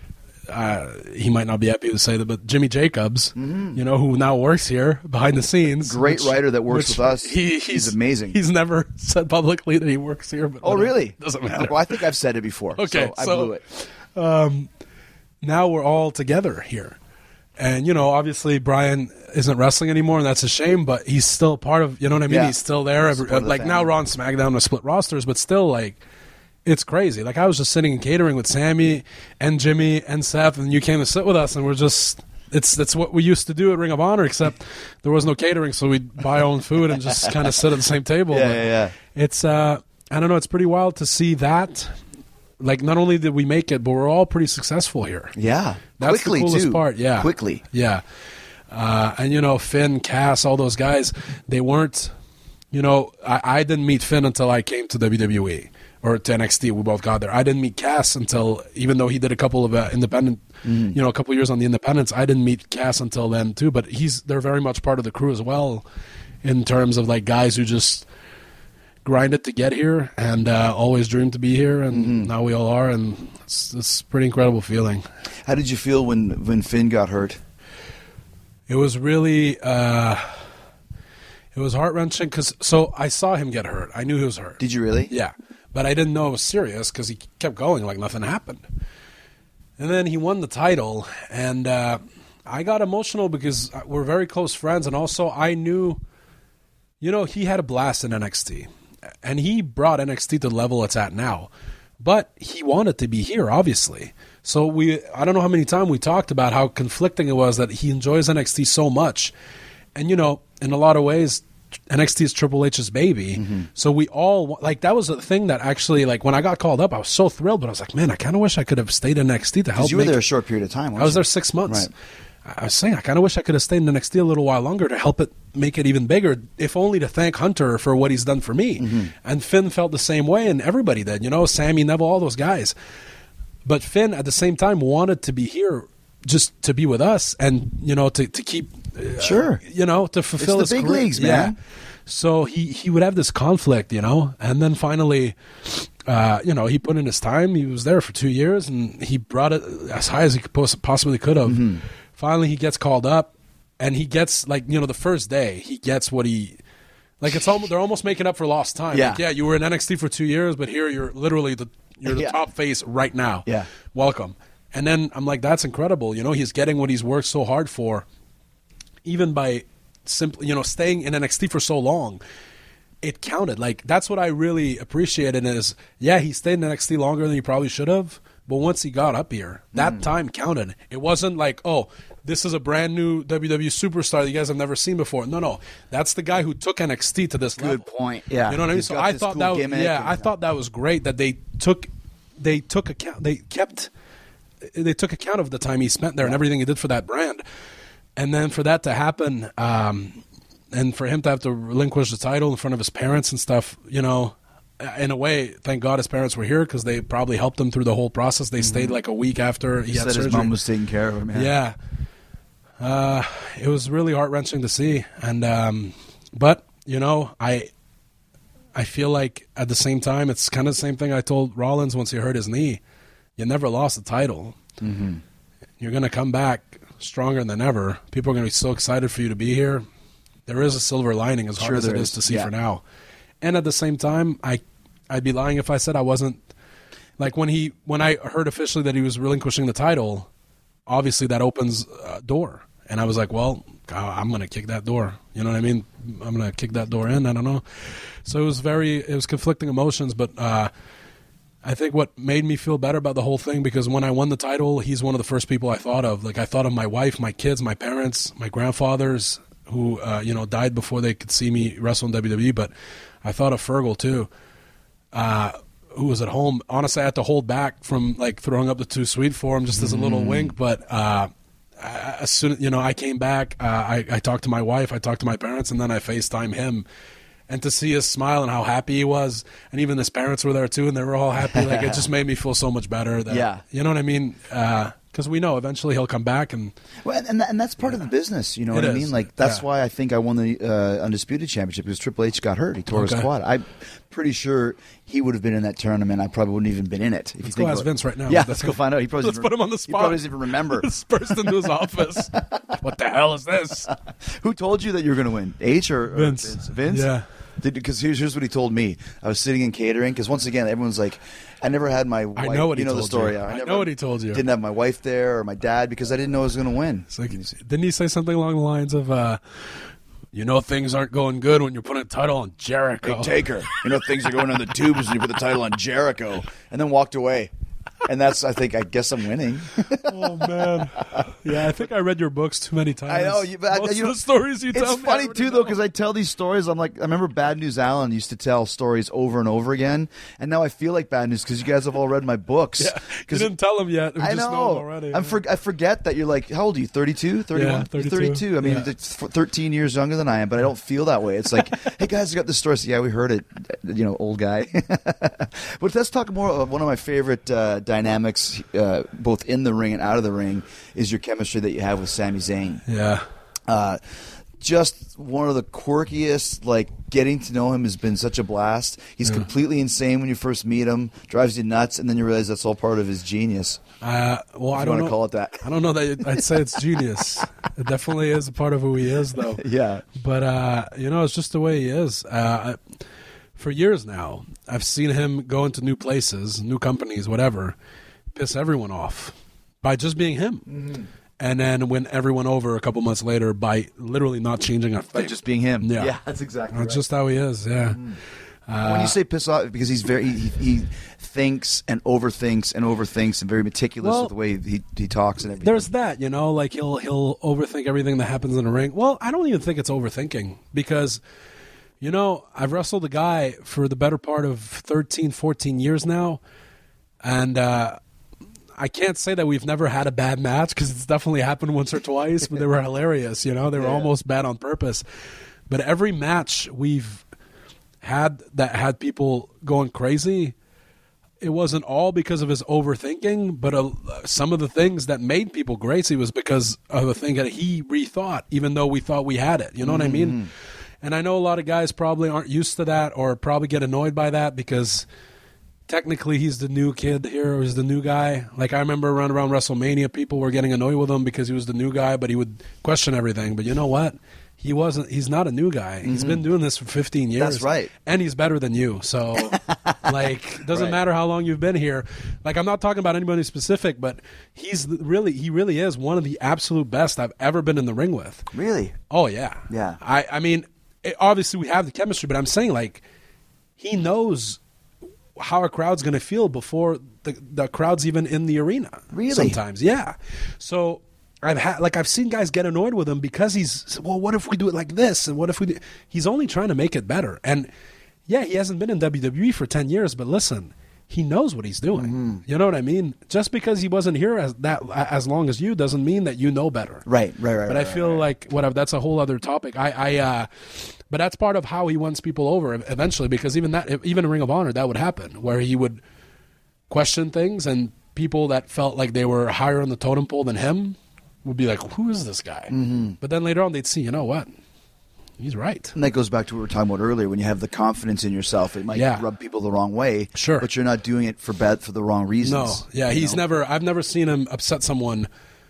he might not be happy to say that, but Jimmy Jacobs, who now works here behind the scenes. Great writer that works with us. He's amazing. He's never said publicly that he works here. But really? Doesn't matter. Well, I think I've said it before. Okay, so I blew it. Now we're all together here. And, obviously Brian isn't wrestling anymore, and that's a shame, but he's still part of, you know what I mean? Yeah. He's still there. Like, now Raw and SmackDown are split rosters, but still, like, it's crazy. Like, I was just sitting and catering with Sammy and Jimmy and Seth, and you came to sit with us, and we're just... It's what we used to do at Ring of Honor, except there was no catering, so we'd buy our own food and just kind of sit at the same table. Yeah. It's, I don't know, it's pretty wild to see that. Like, not only did we make it, but we're all pretty successful here. Yeah. That's quickly, the coolest too. part. Yeah. Quickly. Yeah. And, Finn, Cass, all those guys, they weren't, I didn't meet Finn until I came to WWE. Or to NXT, we both got there. I didn't meet Cass until, even though he did a couple of independent, a couple of years on the independents, I didn't meet Cass until then too. But they're very much part of the crew as well, in terms of like guys who just grinded to get here and always dreamed to be here, and now we all are, and it's a pretty incredible feeling. How did you feel when Finn got hurt? It was really, it was heart-wrenching so I saw him get hurt. I knew he was hurt. Did you really? Yeah. But I didn't know it was serious because he kept going like nothing happened. And then he won the title, and I got emotional because we're very close friends, and also I knew, he had a blast in NXT, and he brought NXT to the level it's at now. But he wanted to be here, obviously. So I don't know how many times we talked about how conflicting it was that he enjoys NXT so much. And, in a lot of ways, NXT is Triple H's baby. So we all, like, that was a thing that actually, like, when I got called up, I was so thrilled, but I was like, man, I kind of wish I could have stayed in NXT to help. Because you were there a short period of time, I was there 6 months. Right. I was saying, I kind of wish I could have stayed in NXT a little while longer to help it make it even bigger, if only to thank Hunter for what he's done for me. And Finn felt the same way, and everybody did, Sammy, Neville, all those guys. But Finn, at the same time, wanted to be here just to be with us and, to keep... Sure. To fulfill it's the his big career. leagues, man. Yeah. So he would have this conflict, and then finally, he put in his time. He was there for 2 years, and he brought it as high as he possibly could have. Finally, he gets called up, and he gets like the first day he gets what he. Like they're almost making up for lost time. Yeah. Like, you were in NXT for 2 years, but here you're literally the top face right now. Yeah. Welcome. And then I'm like, that's incredible. He's getting what he's worked so hard for, even by simply, staying in NXT for so long. It counted. Like, that's what I really appreciated is, he stayed in NXT longer than he probably should have, but once he got up here, that time counted. It wasn't like, this is a brand new WWE superstar that you guys have never seen before. No. That's the guy who took NXT to this level. Good point. Yeah. You know what I mean? So I thought I thought that was great that they took account of the time he spent there and everything he did for that brand. And then for that to happen, and for him to have to relinquish the title in front of his parents and stuff, in a way, thank God his parents were here because they probably helped him through the whole process. They stayed like a week after he had surgery. His mom was taking care of him. Yeah. It was really heart-wrenching to see. And but, I feel like at the same time, it's kind of the same thing I told Rollins once he hurt his knee. You never lost the title. Mm-hmm. You're going to come back stronger than ever. People are going to be so excited for you to be here. There is a silver lining, as hard as it is to see for now. And at the same time, I'd be lying if I said I wasn't. Like when I heard officially that he was relinquishing the title, obviously that opens a door. And I was like, well, I'm going to kick that door. You know what I mean? I'm going to kick that door in. I don't know. So it was conflicting emotions, but I think what made me feel better about the whole thing, because when I won the title, he's one of the first people I thought of. Like I thought of my wife, my kids, my parents, my grandfathers, who died before they could see me wrestle in WWE. But I thought of Fergal too, who was at home. Honestly, I had to hold back from like throwing up the too sweet for him just as a little wink. But as soon as I came back, I talked to my wife, I talked to my parents, and then I FaceTime him. And to see his smile and how happy he was, and even his parents were there too, and they were all happy. Like it just made me feel so much better. That, you know what I mean? Because we know eventually he'll come back, and that's part of the business. You know what I mean? Like that's why I think I won the Undisputed Championship, because Triple H got hurt. He tore his quad. I'm pretty sure he would have been in that tournament. I probably wouldn't even been in it. Let's go ask Vince right now. Yeah, let's go find out. Let's put him on the spot. He probably doesn't even remember. He's burst into his office. What the hell is this? Who told you that you were going to win? H or Vince? Vince? Yeah. Because here's what he told me. I was sitting in catering, because once again, everyone's like, I never had my wife. I know what he told the story. you. I know what he told you. Didn't have my wife there or my dad because I didn't know I was going to win. It's like, didn't he say something along the lines of, things aren't going good when you're putting a title on Jericho? Big taker. Things are going on the tubes when you put the title on Jericho. And then walked away. And I guess I'm winning. Oh, man. Yeah, I think I read your books too many times. I know. Most of the stories you tell me. It's funny, too, though, because I tell these stories. I'm like, I remember Bad News Alan used to tell stories over and over again. And now I feel like Bad News because you guys have all read my books. Yeah, you didn't tell them yet. We I just know. Them already. I forget that you're like, how old are you, 32, 31? Yeah, 32. 32. I mean, it's 13 years younger than I am, but I don't feel that way. It's like, hey, guys, I got this story. So, yeah, we heard it, old guy. But let's talk more of one of my favorite dynamics, both in the ring and out of the ring, is your chemistry that you have with Sami Zayn. Yeah. Just one of the quirkiest, getting to know him has been such a blast. He's completely insane when you first meet him, drives you nuts, and then you realize that's all part of his genius. I don't want to call it that. I don't know that I'd say it's genius. It definitely is a part of who he is, though. Yeah. But, it's just the way he is. For years now, I've seen him go into new places, new companies, whatever, piss everyone off by just being him. Mm-hmm. And then win everyone over a couple months later by literally not changing a thing. By just being him. Yeah, that's exactly right. That's just how he is, yeah. Mm-hmm. When you say piss off, because he's he thinks and overthinks and very meticulous with the way he talks and everything. There's that, he'll overthink everything that happens in the ring. Well, I don't even think it's overthinking because, I've wrestled a guy for the better part of 13, 14 years now, and I can't say that we've never had a bad match because it's definitely happened once or twice, but they were hilarious, They were almost bad on purpose. But every match we've had that had people going crazy, it wasn't all because of his overthinking, but some of the things that made people crazy was because of a thing that he rethought, even though we thought we had it. You know what I mean? And I know a lot of guys probably aren't used to that or probably get annoyed by that because technically he's the new kid here, or he's the new guy. Like, I remember around WrestleMania, people were getting annoyed with him because he was the new guy, but he would question everything. But you know what? He's not a new guy. He's been doing this for 15 years. That's right. And he's better than you. So, like, doesn't matter how long you've been here. Like, I'm not talking about anybody specific, but he really is one of the absolute best I've ever been in the ring with. Really? Oh, yeah. Yeah. I mean, obviously we have the chemistry, but I'm saying, like, he knows how a crowd's going to feel before the crowd's even in the arena. Really? Sometimes, yeah. So I've seen guys get annoyed with him because what if we do it like this, and what if we do? He's only trying to make it better. And yeah, he hasn't been in WWE for 10 years, but listen, he knows what he's doing. Mm-hmm. You know what I mean? Just because he wasn't here as long as you doesn't mean that you know better. Right. But I feel like that's a whole other topic. But that's part of how he wins people over eventually, because even in Ring of Honor, that would happen, where he would question things, and people that felt like they were higher on the totem pole than him would be like, who is this guy? Mm-hmm. But then later on, they'd see, you know what? He's right. And that goes back to what we were talking about earlier. When you have the confidence in yourself, it might rub people the wrong way. Sure. But you're not doing it for the wrong reasons. No. Yeah, I've never seen him upset someone,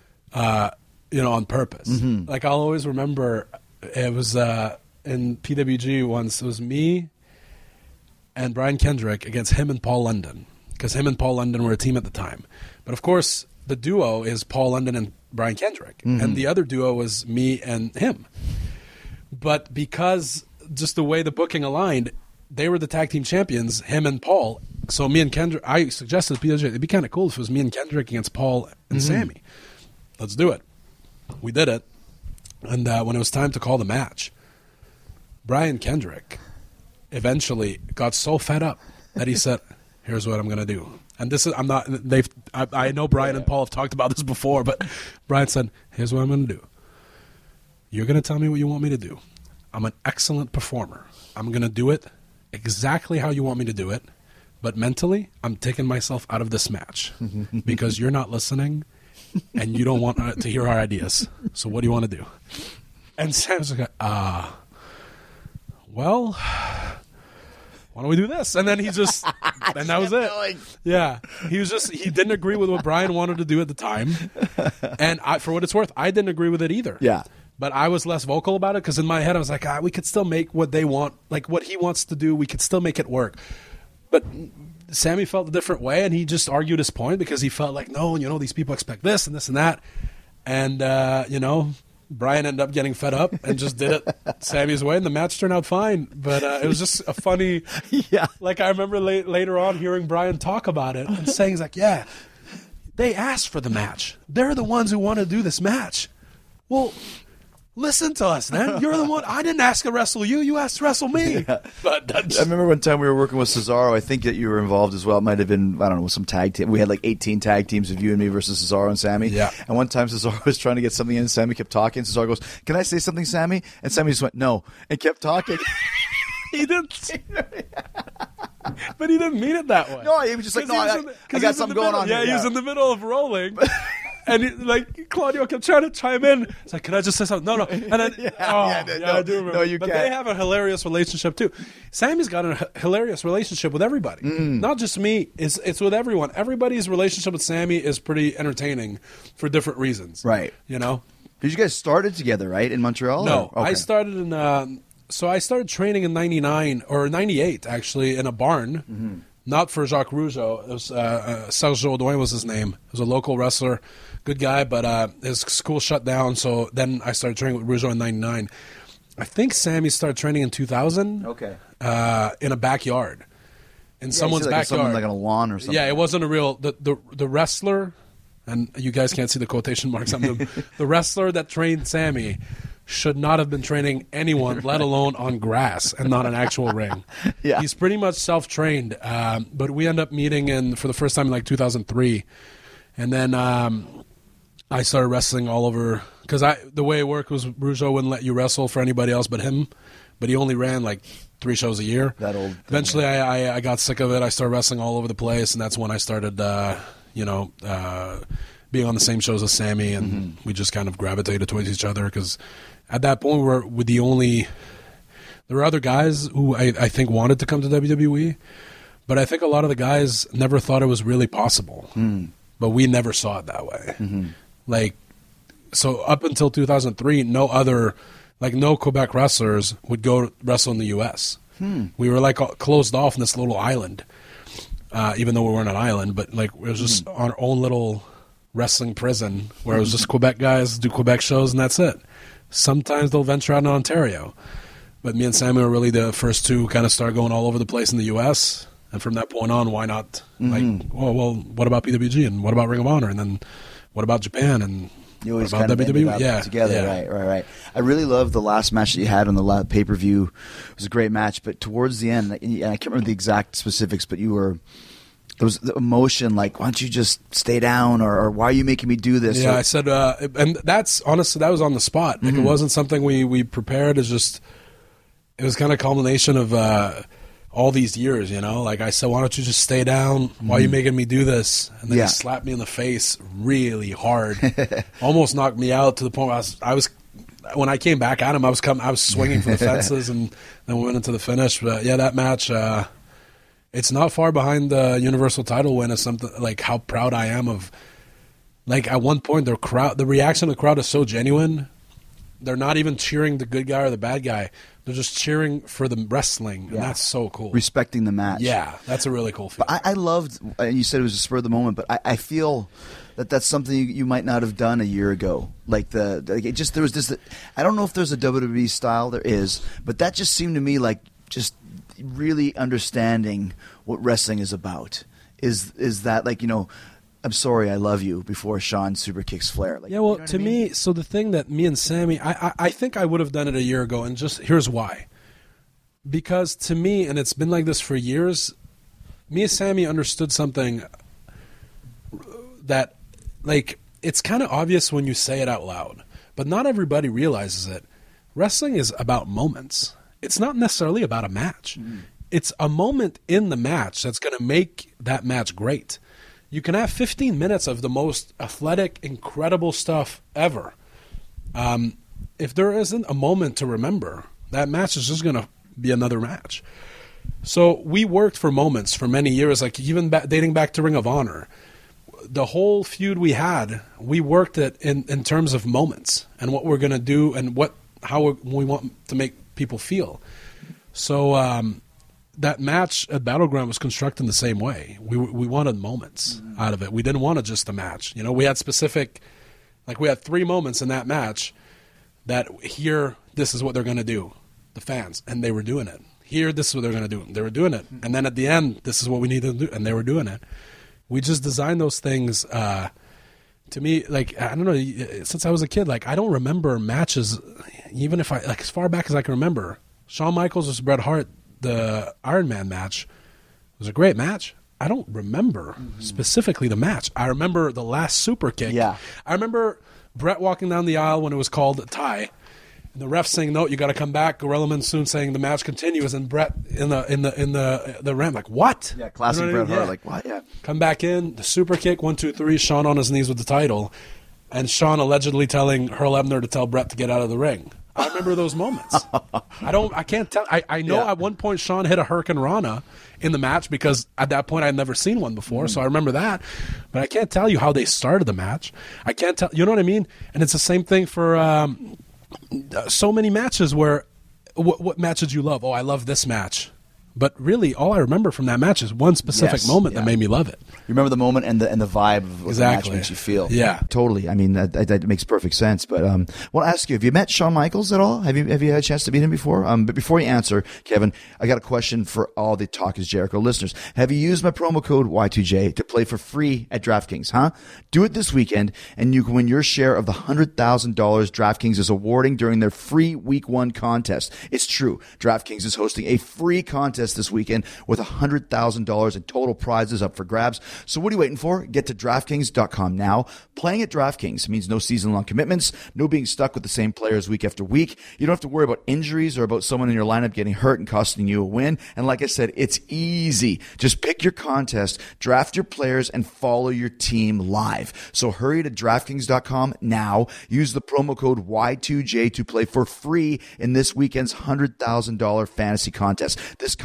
on purpose. Mm-hmm. Like, I'll always remember, it was in PWG once, it was me and Brian Kendrick against him and Paul London, because him and Paul London were a team at the time. But of course, the duo is Paul London and Brian Kendrick, mm-hmm. and the other duo was me and him. But because just the way the booking aligned, they were the tag team champions, him and Paul. So me and Kendrick, I suggested to PWG, it'd be kind of cool if it was me and Kendrick against Paul and mm-hmm. Sammy. Let's do it. We did it. And when it was time to call the match, Brian Kendrick eventually got so fed up that he said, here's what I'm going to do. And this is, I know Brian and Paul have talked about this before, but Brian said, here's what I'm going to do. You're going to tell me what you want me to do. I'm an excellent performer. I'm going to do it exactly how you want me to do it. But mentally, I'm taking myself out of this match because you're not listening and you don't want to hear our ideas. So what do you want to do? And Sam's like, well, why don't we do this? And then he just, and that was it. Yeah. He didn't agree with what Brian wanted to do at the time. And for what it's worth, I didn't agree with it either. Yeah. But I was less vocal about it because in my head I was like, we could still make what they want, like what he wants to do, we could still make it work. But Sammy felt a different way, and he just argued his point because he felt like, no, these people expect this and this and that. And, Brian ended up getting fed up and just did it Sammy's way, and the match turned out fine. But it was just a funny, like I remember later on hearing Brian talk about it and saying, he's like, yeah, they asked for the match. They're the ones who want to do this match. Well, listen to us, man. You're the one. I didn't ask to wrestle you. You asked to wrestle me. Yeah. But I remember one time we were working with Cesaro. I think that you were involved as well. It might have been, I don't know, some tag team. We had like 18 tag teams of you and me versus Cesaro and Sammy. Yeah. And one time Cesaro was trying to get something in. Sammy kept talking. Cesaro goes, "Can I say something, Sammy?" And Sammy just went, "No," and kept talking. He didn't. But he didn't mean it that way. No, he was just like, "No, I got something going on." Yeah, he was in the middle of rolling. And Claudio kept trying to chime in. It's like, can I just say something? No. And then, I do remember. No, you but can't. They have a hilarious relationship too. Sammy's got a hilarious relationship with everybody. Not just me. It's with everyone. Everybody's relationship with Sammy is pretty entertaining for different reasons. Right. Because you guys started together, right, in Montreal? No, okay. I started in. So I started training in '99 or '98 actually in a barn. Mm-hmm. Not for Jacques Rougeau. It was Serge Audouin was his name. He was a local wrestler, good guy, but his school shut down. So then I started training with Rougeau in '99. I think Sammy started training in 2000. Okay. In a backyard, in someone's like backyard, someone like on a lawn or something. Yeah, it wasn't a real the wrestler, and you guys can't see the quotation marks. The wrestler that trained Sammy should not have been training anyone, let alone on grass and not an actual ring. Yeah. He's pretty much self-trained, but we end up meeting for the first time in like 2003. And then I started wrestling all over, because the way it worked was Rougeau wouldn't let you wrestle for anybody else but him, but he only ran like 3 shows a year. That old. Eventually I got sick of it. I started wrestling all over the place, and that's when I started, being on the same shows as Sammy, and we just kind of gravitated towards each other, because at that point we there were other guys who I think wanted to come to WWE, But I think a lot of the guys never thought it was really possible. But we never saw it that way. Like, so up until 2003, no Quebec wrestlers would go wrestle in the U.S. We were like closed off in this little island, even though we weren't an island, but like it was just our own little wrestling prison where it was just Quebec guys do Quebec shows and that's it. Sometimes they'll venture out in Ontario. But me and Sammy were really the first two kind of start going all over the place in the U.S., and from that point on, why not? Like, well, what about PWG and what about Ring of Honor, and then what about Japan and you always what about kind of WWE? ended up together, right. I really loved the last match that you had on the pay-per-view. It was a great match, but towards the end, and I can't remember the exact specifics, but there was the emotion, like, why don't you just stay down, or why are you making me do this? Yeah, I said, and that's honestly, that was on the spot. Like, it wasn't something we prepared. It was kind of a culmination of all these years, you know? Like I said, why don't you just stay down? Why are you making me do this? And then he slapped me in the face really hard. Almost knocked me out to the point where I was when I came back at him, I was swinging for the fences, and then we went into the finish. But yeah, that match, it's not far behind the Universal title win as something like how proud I am of. Like at one point, the reaction of the crowd is so genuine. They're not even cheering the good guy or the bad guy. They're just cheering for the wrestling, and that's so cool. Respecting the match. Yeah, that's a really cool feeling. But I loved, you said it was a spur of the moment, but I feel that's something you might not have done a year ago. Like there was this, I don't know if there's a WWE style, there is, but that just seemed to me like just really understanding what wrestling is about. Is that like, you know, I'm sorry, I love you before Sean super kicks Flair. Like, yeah, well, you know to me, so the thing that me and Sammy, I think I would have done it a year ago, and just here's why. Because to me, and it's been like this for years, me and Sammy understood something that, like, it's kind of obvious when you say it out loud, but not everybody realizes it. Wrestling is about moments. It's not necessarily about a match. It's a moment in the match that's going to make that match great. You can have 15 minutes of the most athletic, incredible stuff ever. If there isn't a moment to remember, that match is just going to be another match. So we worked for moments for many years, like even dating back to Ring of Honor. The whole feud we had, we worked it in terms of moments and what we're going to do and how we want to make people feel. So that match at Battleground was constructed in the same way. We wanted moments out of it. We didn't want just a match. You know, we had specific, like we had 3 moments in that match that here, this is what they're going to do, the fans, and they were doing it. Here, this is what they're going to do, they were doing it. And then at the end, this is what we need to do, and they were doing it. We just designed those things. To me, like, I don't know, since I was a kid, like, I don't remember matches, even if like, as far back as I can remember. Shawn Michaels versus Bret Hart, the Iron Man match, was a great match. I don't remember specifically the match. I remember the last super kick. Yeah. I remember Bret walking down the aisle when it was called a tie. And the ref saying, "No, you got to come back." Gorilla Monsoon saying the match continues, and Bret in the ramp like, "What?" Yeah, classic Bret Hart. Like, what? Yeah. Come back in, the super kick, 1, 2, 3. Shawn on his knees with the title, and Shawn allegedly telling Earl Hebner to tell Bret to get out of the ring. I remember those moments. I can't tell. I know at one point Shawn hit a Hurricane Rana in the match because at that point I'd never seen one before, so I remember that. But I can't tell you how they started the match. I can't tell. You know what I mean? And it's the same thing for so many matches where what match did you love? Oh, I love this match. But really, all I remember from that match is one specific moment that made me love it. You remember the moment and the vibe of what the match makes you feel. Yeah, totally. I mean, that makes perfect sense. But I want to ask you: have you met Shawn Michaels at all? Have you had a chance to meet him before? But before you answer, Kevin, I got a question for all the Talk Is Jericho listeners. Have you used my promo code Y2J to play for free at DraftKings? Huh? Do it this weekend, and you can win your share of the $100,000 DraftKings is awarding during their free Week 1 contest. It's true. DraftKings is hosting a free contest this weekend with $100,000 in total prizes up for grabs. So what are you waiting for? Get to DraftKings.com now. Playing at DraftKings means no season-long commitments, no being stuck with the same players week after week. You don't have to worry about injuries or about someone in your lineup getting hurt and costing you a win. And like I said, it's easy. Just pick your contest, draft your players, and follow your team live. So hurry to DraftKings.com now. Use the promo code Y2J to play for free in this weekend's $100,000 fantasy contest. This contest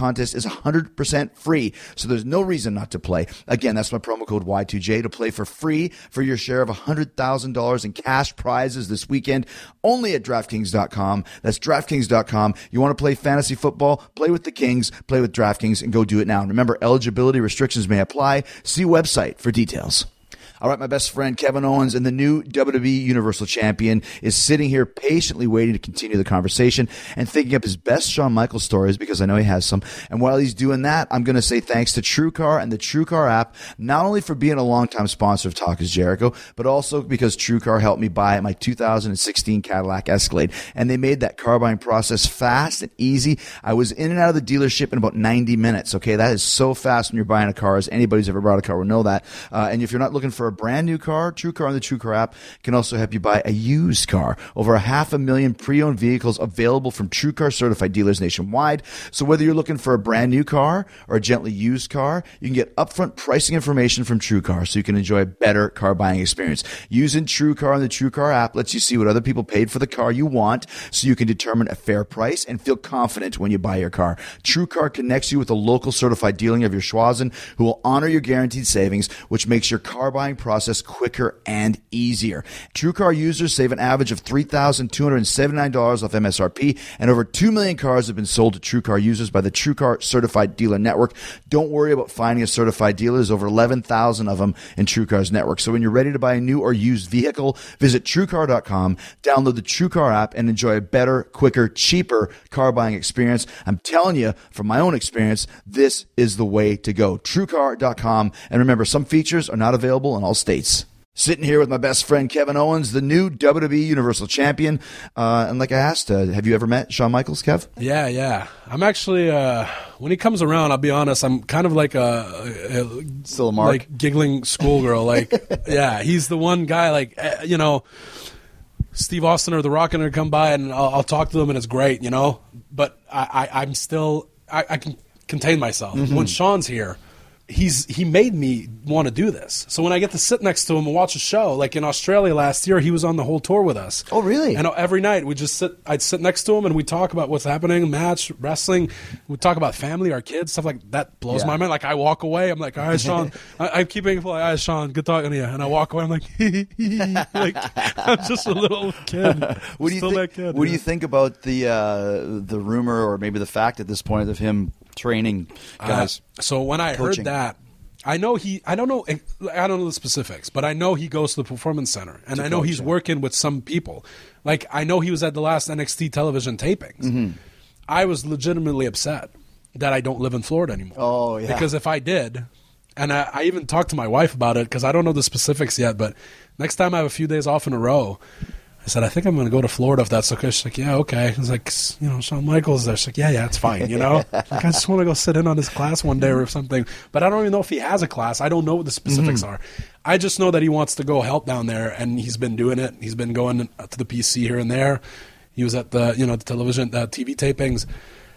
contest is 100% free, so there's no reason not to play. Again, that's my promo code Y2J to play for free for your share of $100,000 in cash prizes this weekend, only at DraftKings.com. That's DraftKings.com. You want to play fantasy football? Play with the Kings, play with DraftKings, and go do it now. And remember, eligibility restrictions may apply. See website for details. All right, my best friend Kevin Owens and the new WWE Universal Champion is sitting here patiently waiting to continue the conversation and thinking up his best Shawn Michaels stories because I know he has some. And while he's doing that, I'm going to say thanks to TrueCar and the TrueCar app, not only for being a longtime sponsor of Talk is Jericho, but also because TrueCar helped me buy my 2016 Cadillac Escalade. And they made that car buying process fast and easy. I was in and out of the dealership in about 90 minutes. Okay, that is so fast when you're buying a car, as anybody who's ever bought a car will know that. And if you're not looking for a brand new car, TrueCar and the TrueCar app can also help you buy a used car. Over 500,000 pre-owned vehicles available from TrueCar certified dealers nationwide. So whether you're looking for a brand new car or a gently used car, you can get upfront pricing information from TrueCar so you can enjoy a better car buying experience. Using TrueCar and the TrueCar app lets you see what other people paid for the car you want so you can determine a fair price and feel confident when you buy your car. TrueCar connects you with a local certified dealer of your Schwazen who will honor your guaranteed savings, which makes your car buying process quicker and easier. TrueCar users save an average of $3,279 off MSRP, and over 2 million cars have been sold to TrueCar users by the TrueCar Certified Dealer Network. Don't worry about finding a certified dealer. There's over 11,000 of them in TrueCar's network. So when you're ready to buy a new or used vehicle, visit TrueCar.com, download the TrueCar app, and enjoy a better, quicker, cheaper car buying experience. I'm telling you, from my own experience, this is the way to go. TrueCar.com. And remember, some features are not available in all states. Sitting here with my best friend Kevin Owens, the new WWE Universal Champion. And like I asked, have you ever met Shawn Michaels, Kev? Yeah. I'm actually, when he comes around, I'll be honest, I'm kind of like Still a mark? like giggling schoolgirl. Like, yeah, he's the one guy, like, Steve Austin or The Rock are going to come by and I'll talk to them and it's great, But I'm still, I can contain myself. Mm-hmm. When Shawn's here, he made me want to do this. So when I get to sit next to him and watch a show, like in Australia last year, he was on the whole tour with us. Oh, really? And every night I'd sit next to him and we'd talk about what's happening, match, wrestling. We'd talk about family, our kids, stuff like that blows my mind. Like I walk away, I'm like, all right, Shawn. I keep being polite, all right, Shawn, good talking to you. And I walk away, I'm like, like I'm just a little kid. What do you think about the rumor or maybe the fact at this point of him training guys? So when I heard that, I don't know the specifics, but I know he goes to the Performance Center, and I know he's working with some people. Like I know he was at the last NXT television tapings. Mm-hmm. I was legitimately upset that I don't live in Florida anymore. Oh yeah, because if I did, and I even talked to my wife about it because I don't know the specifics yet, but next time I have a few days off in a row, I said, I think I'm going to go to Florida if that's okay. She's like, yeah, okay. I was like, Shawn Michaels is there. She's like, yeah, it's fine, Like, I just want to go sit in on his class one day or something. But I don't even know if he has a class. I don't know what the specifics are. I just know that he wants to go help down there, and he's been doing it. He's been going to the PC here and there. He was at the, the television, TV tapings.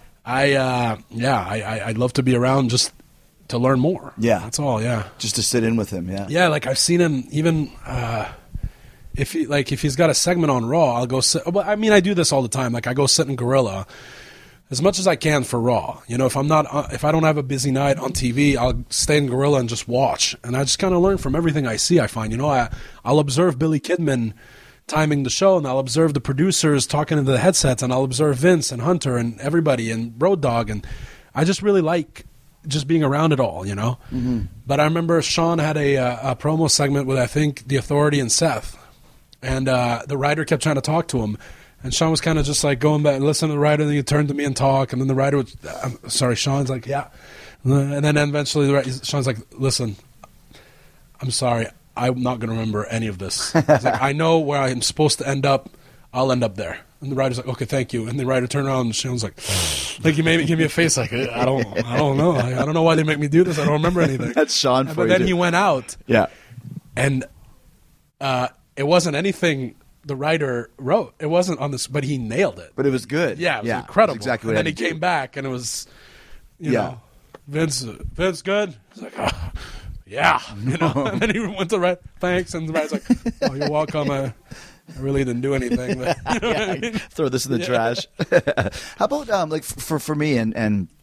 I'd love to be around just to learn more. Yeah. That's all, yeah. Just to sit in with him, yeah. Yeah, like I've seen him even... If he's got a segment on Raw, I'll go sit. I mean, I do this all the time. Like I go sit in Gorilla as much as I can for Raw. If I don't have a busy night on TV, I'll stay in Gorilla and just watch. And I just kind of learn from everything I see. I find, I'll observe Billy Kidman timing the show, and I'll observe the producers talking into the headsets, and I'll observe Vince and Hunter and everybody and Road Dogg, and I just really like just being around it all, Mm-hmm. But I remember Shawn had a promo segment with I think The Authority and Seth. And the writer kept trying to talk to him. And Shawn was kind of just like going back and listening to the writer, and then he turned to me and talk. And then the writer would, Shawn's like, yeah. And then eventually Shawn's like, listen, I'm sorry, I'm not going to remember any of this. He's like, I know where I'm supposed to end up. I'll end up there. And the writer's like, okay, thank you. And the writer turned around and Shawn's like he made me give me a face like, I don't know. I don't know why they make me do this. I don't remember anything. That's Shawn for but you. Then he went out. Yeah. And it wasn't anything the writer wrote. It wasn't on this, but he nailed it. But it was good. Yeah, it was incredible. That's exactly and what then he came back, and it was, you know, Vince, good? He's like, oh, yeah. And then he went to write, thanks, and the writer's like, oh, you're welcome. I really didn't do anything. But, what I mean? Throw this in the trash. How about, for me, and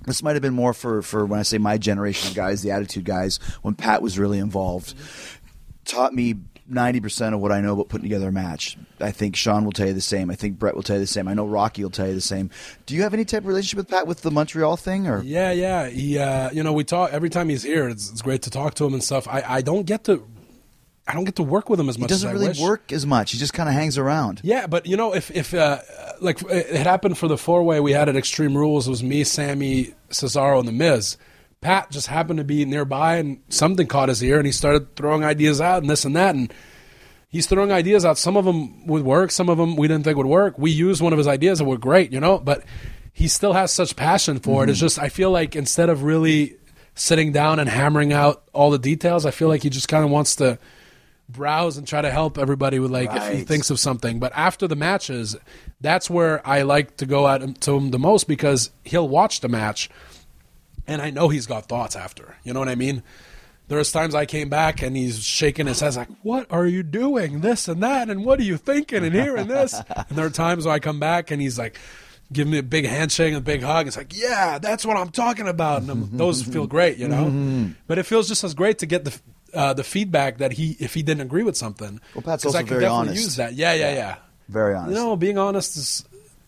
This might have been more for when I say my generation of guys, the attitude guys, when Pat was really involved. Taught me 90% of what I know about putting together a match. I think Sean will tell you the same. I think Brett will tell you the same. I know Rocky will tell you the same. Do you have any type of relationship with Pat with the Montreal thing? Or Yeah. He, we talk every time he's here. It's great to talk to him and stuff. I don't get to work with him as much. He doesn't as I really wish. work as much. He just kind of hangs around. Yeah, but if like it happened for the 4-way we had at Extreme Rules, it was me, Sammy, Cesaro, and The Miz. Pat just happened to be nearby, and something caught his ear, and he started throwing ideas out and this and that, and he's throwing ideas out. Some of them would work, some of them we didn't think would work. We used one of his ideas that were great, but he still has such passion for it. It's just I feel like instead of really sitting down and hammering out all the details, I feel like he just kind of wants to browse and try to help everybody with if he thinks of something. But after the matches, that's where I like to go to him the most, because he'll watch the match and I know he's got thoughts after. You know what I mean? There's times I came back and he's shaking his head like, what are you doing? This and that, and what are you thinking and hearing this? And there are times where I come back and he's like, give me a big handshake and a big hug. It's like, yeah, that's what I'm talking about. And those feel great, But it feels just as great to get the feedback that if he didn't agree with something. Well, Pat's 'cause also I can very definitely honest. use that. Yeah. Very honest. Being honest is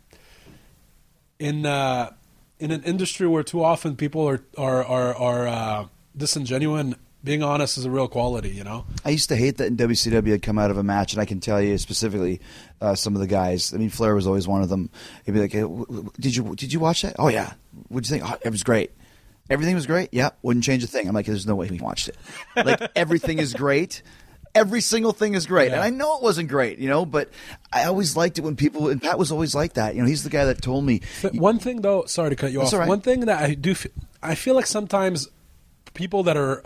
in an industry where too often people are disingenuous. Being honest is a real quality, I used to hate that in WCW I'd come out of a match, and I can tell you specifically some of the guys. I mean, Flair was always one of them. He'd be like, hey, did you watch that? Oh, yeah. What'd you think? Oh, it was great. Everything was great? Yeah. Wouldn't change a thing. I'm like, there's no way we watched it. Like, everything is great. Every single thing is great. Yeah. And I know it wasn't great, but I always liked it when people, and Pat was always like that. He's the guy that told me. One thing, though, sorry to cut you off. all right. One thing that I do, I feel like sometimes people that are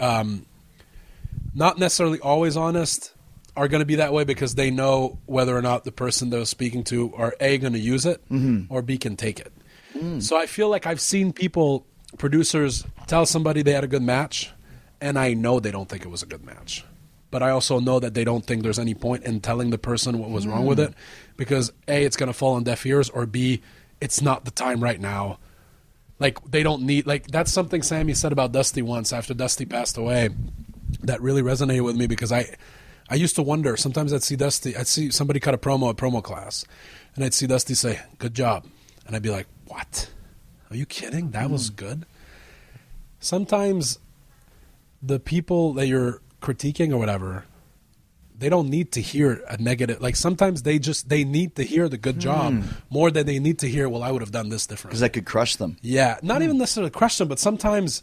not necessarily always honest are going to be that way because they know whether or not the person they're speaking to are A, going to use it, or B, can take it. So I feel like I've seen producers tell somebody they had a good match, and I know they don't think it was a good match. But I also know that they don't think there's any point in telling the person what was wrong with it because A, it's going to fall on deaf ears, or B, it's not the time right now. Like, they don't need... Like, that's something Sammy said about Dusty once after Dusty passed away that really resonated with me because I used to wonder. Sometimes I'd see somebody cut a promo at promo class, and I'd see Dusty say, good job. And I'd be like, what? Are you kidding? That was good? Sometimes the people that you're critiquing or whatever, they don't need to hear a negative. Like, sometimes they need to hear the good job more than they need to hear, well, I would have done this differently. Because that could crush them. Yeah, not even necessarily crush them, but sometimes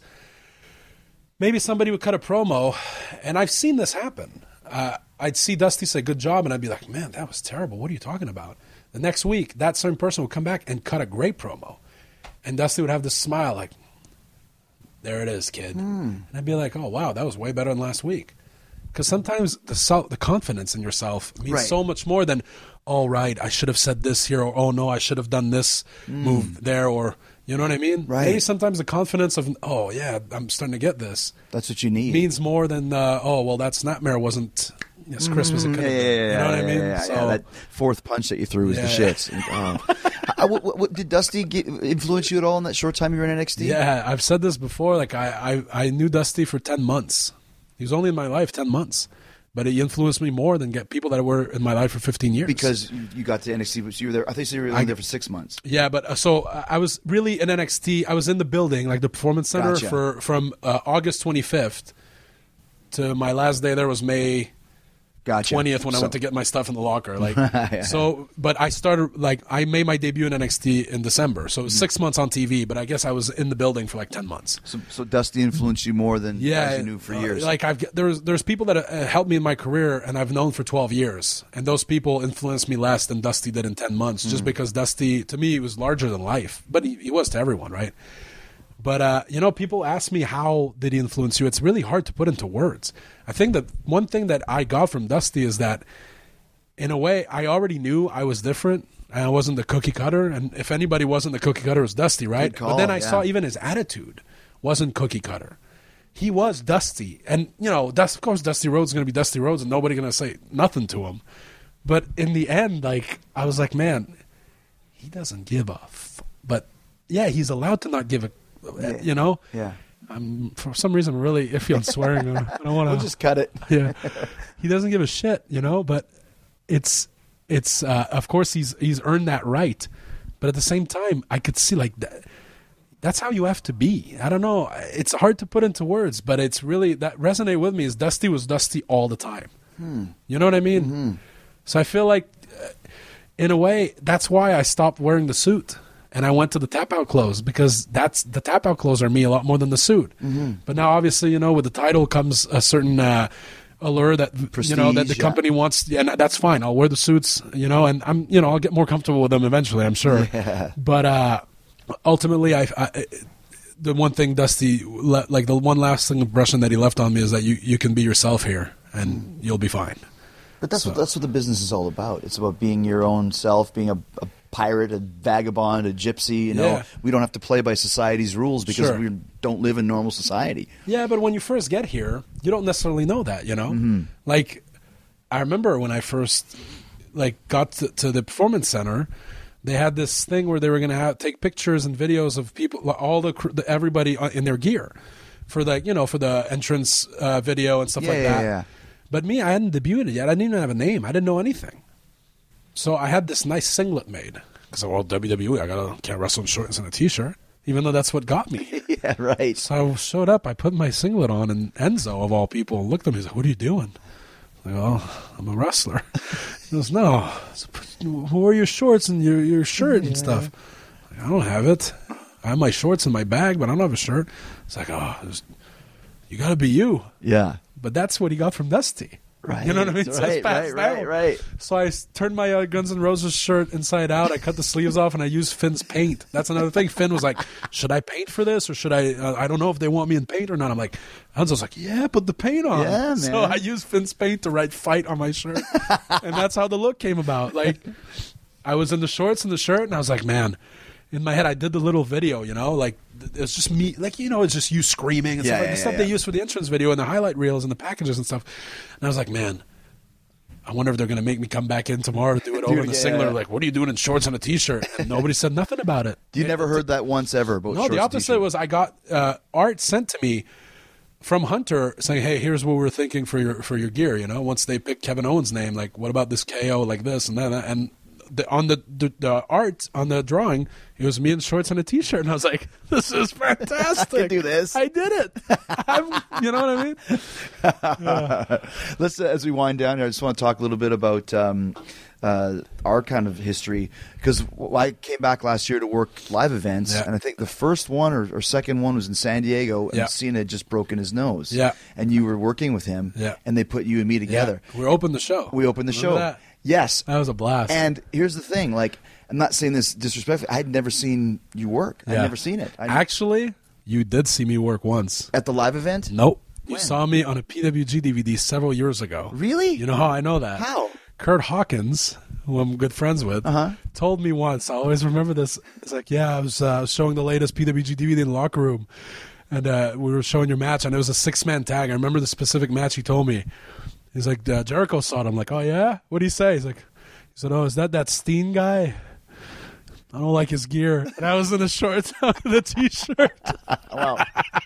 maybe somebody would cut a promo, and I've seen this happen. I'd see Dusty say, good job, and I'd be like, man, that was terrible. What are you talking about? The next week, that certain person would come back and cut a great promo. And Dusty would have this smile like, there it is, kid. And I'd be like, oh, wow, that was way better than last week. Because sometimes the confidence in yourself means so much more than, oh, right, I should have said this here, or, oh, no, I should have done this move there, or, you know what I mean? Right. Maybe sometimes the confidence of, oh, yeah, I'm starting to get this. That's what you need. Means more than, oh, well, that Snapmare wasn't as crisp as it could have been. You know what I mean? Yeah, that fourth punch that you threw was the shits. What, did Dusty influence you at all in that short time you were in NXT? Yeah, I've said this before. Like, I knew Dusty for 10 months. He was only in my life 10 months. But he influenced me more than people that were in my life for 15 years. Because you got to NXT, but you were there. I think you were only there for 6 months. Yeah, but so I was really in NXT. I was in the building, like the Performance Center, from August 25th to my last day there was May 20th when I went to get my stuff in the locker. Like, but I started, I made my debut in NXT in December. So it was 6 months on TV, but I guess I was in the building for 10 months. So Dusty influenced you more than as you knew for years. There's people that helped me in my career and I've known for 12 years. And those people influenced me less than Dusty did in 10 months, just because Dusty, to me, was larger than life. But he was to everyone, right? But, people ask me, how did he influence you? It's really hard to put into words. I think that one thing that I got from Dusty is that, in a way, I already knew I was different. And I wasn't the cookie cutter. And if anybody wasn't the cookie cutter, it was Dusty, right? But then I saw even his attitude wasn't cookie cutter. He was Dusty. And, of course, Dusty Rhodes is going to be Dusty Rhodes and nobody's going to say nothing to him. But in the end, I was like, man, he doesn't give a But, yeah, he's allowed to not give a you know. Yeah. For some reason, I'm really iffy on swearing. I don't want to. We'll just cut it. Yeah, he doesn't give a shit, you know. But it's of course he's earned that right, but at the same time, I could see like that. That's how you have to be. I don't know. It's hard to put into words, but it's really that resonate with me. Is Dusty was Dusty all the time. You know what I mean? Mm-hmm. So I feel like, in a way, that's why I stopped wearing the suit. And I went to the tap-out clothes because the tap-out clothes are me a lot more than the suit. Mm-hmm. But now, obviously, you know, with the title comes a certain allure that prestige, you know that the company wants, and that's fine. I'll wear the suits, you know, and I'll get more comfortable with them eventually, I'm sure. Yeah. But ultimately, I the one thing Dusty, like the one last thing impression that he left on me is that you can be yourself here and you'll be fine. But that's what the business is all about. It's about being your own self, being a pirate, a vagabond, a gypsy. You know, we don't have to play by society's rules because we don't live in normal society. Yeah, but when you first get here, you don't necessarily know that. You know, like I remember when I first got to the performance center, they had this thing where they were going to take pictures and videos of people, all everybody in their gear, for for the entrance video and stuff like that. Yeah. But me, I hadn't debuted yet. I didn't even have a name. I didn't know anything. So I had this nice singlet made. Because, well, WWE, can't wrestle in shorts and a T-shirt, even though that's what got me. Yeah, right. So I showed up. I put my singlet on, and Enzo, of all people, looked at me and said, "What are you doing?" I'm like, "Oh, I'm a wrestler." He goes, "No. Who are your shorts and your shirt and stuff?" Like, I don't have it. I have my shorts in my bag, but I don't have a shirt. It's like, "Oh, you got to be you." Yeah. But that's what he got from Dusty. Right. You know what I mean? Right. So I turned my Guns N' Roses shirt inside out. I cut the sleeves off, and I used Finn's paint. That's another thing. Finn was like, "Should I paint for this, or should I? I don't know if they want me in paint or not." I'm like, Enzo's like, "Yeah, put the paint on." Yeah, man. So I used Finn's paint to write "fight" on my shirt, and that's how the look came about. Like, I was in the shorts and the shirt, and I was like, man. In my head, I did the little video, you know, like it's just me, like, you know, it's just you screaming and stuff like the stuff they use for the entrance video and the highlight reels and the packages and stuff. And I was like, man, I wonder if they're going to make me come back in tomorrow to do it over in the singlet. Like, what are you doing in shorts and a T-shirt? And nobody said nothing about it. You never heard that once ever about shorts? No, the opposite was I got art sent to me from Hunter saying, "Hey, here's what we're thinking for your gear." You know, once they picked Kevin Owens' name, like, what about this KO, like this and that, and on the art on the drawing, it was me in shorts and a T-shirt, and I was like, "This is fantastic! I can do this. I did it." You know what I mean? Yeah. Let's as we wind down here, I just want to talk a little bit about our kind of history, because I came back last year to work live events, and I think the first one or second one was in San Diego, and Cena had just broken his nose, and you were working with him, and they put you and me together. We opened the show. Remember that? Yes. That was a blast. And here's the thing, like, I'm not saying this disrespectfully. I had never seen you work. I'd never seen it. Actually, you did see me work once. At the live event? Nope. When? You saw me on a PWG DVD several years ago. Really? You know how I know that? How? Kurt Hawkins, who I'm good friends with, told me once. I always remember this. It's like, I was showing the latest PWG DVD in the locker room, and we were showing your match, and it was a 6-man tag. I remember the specific match he told me. He's like, Jericho saw it. I'm like, "Oh, yeah? What did he say?" He said, "Oh, is that Steen guy? I don't like his gear." And I was in a shorts and a T-shirt. Well,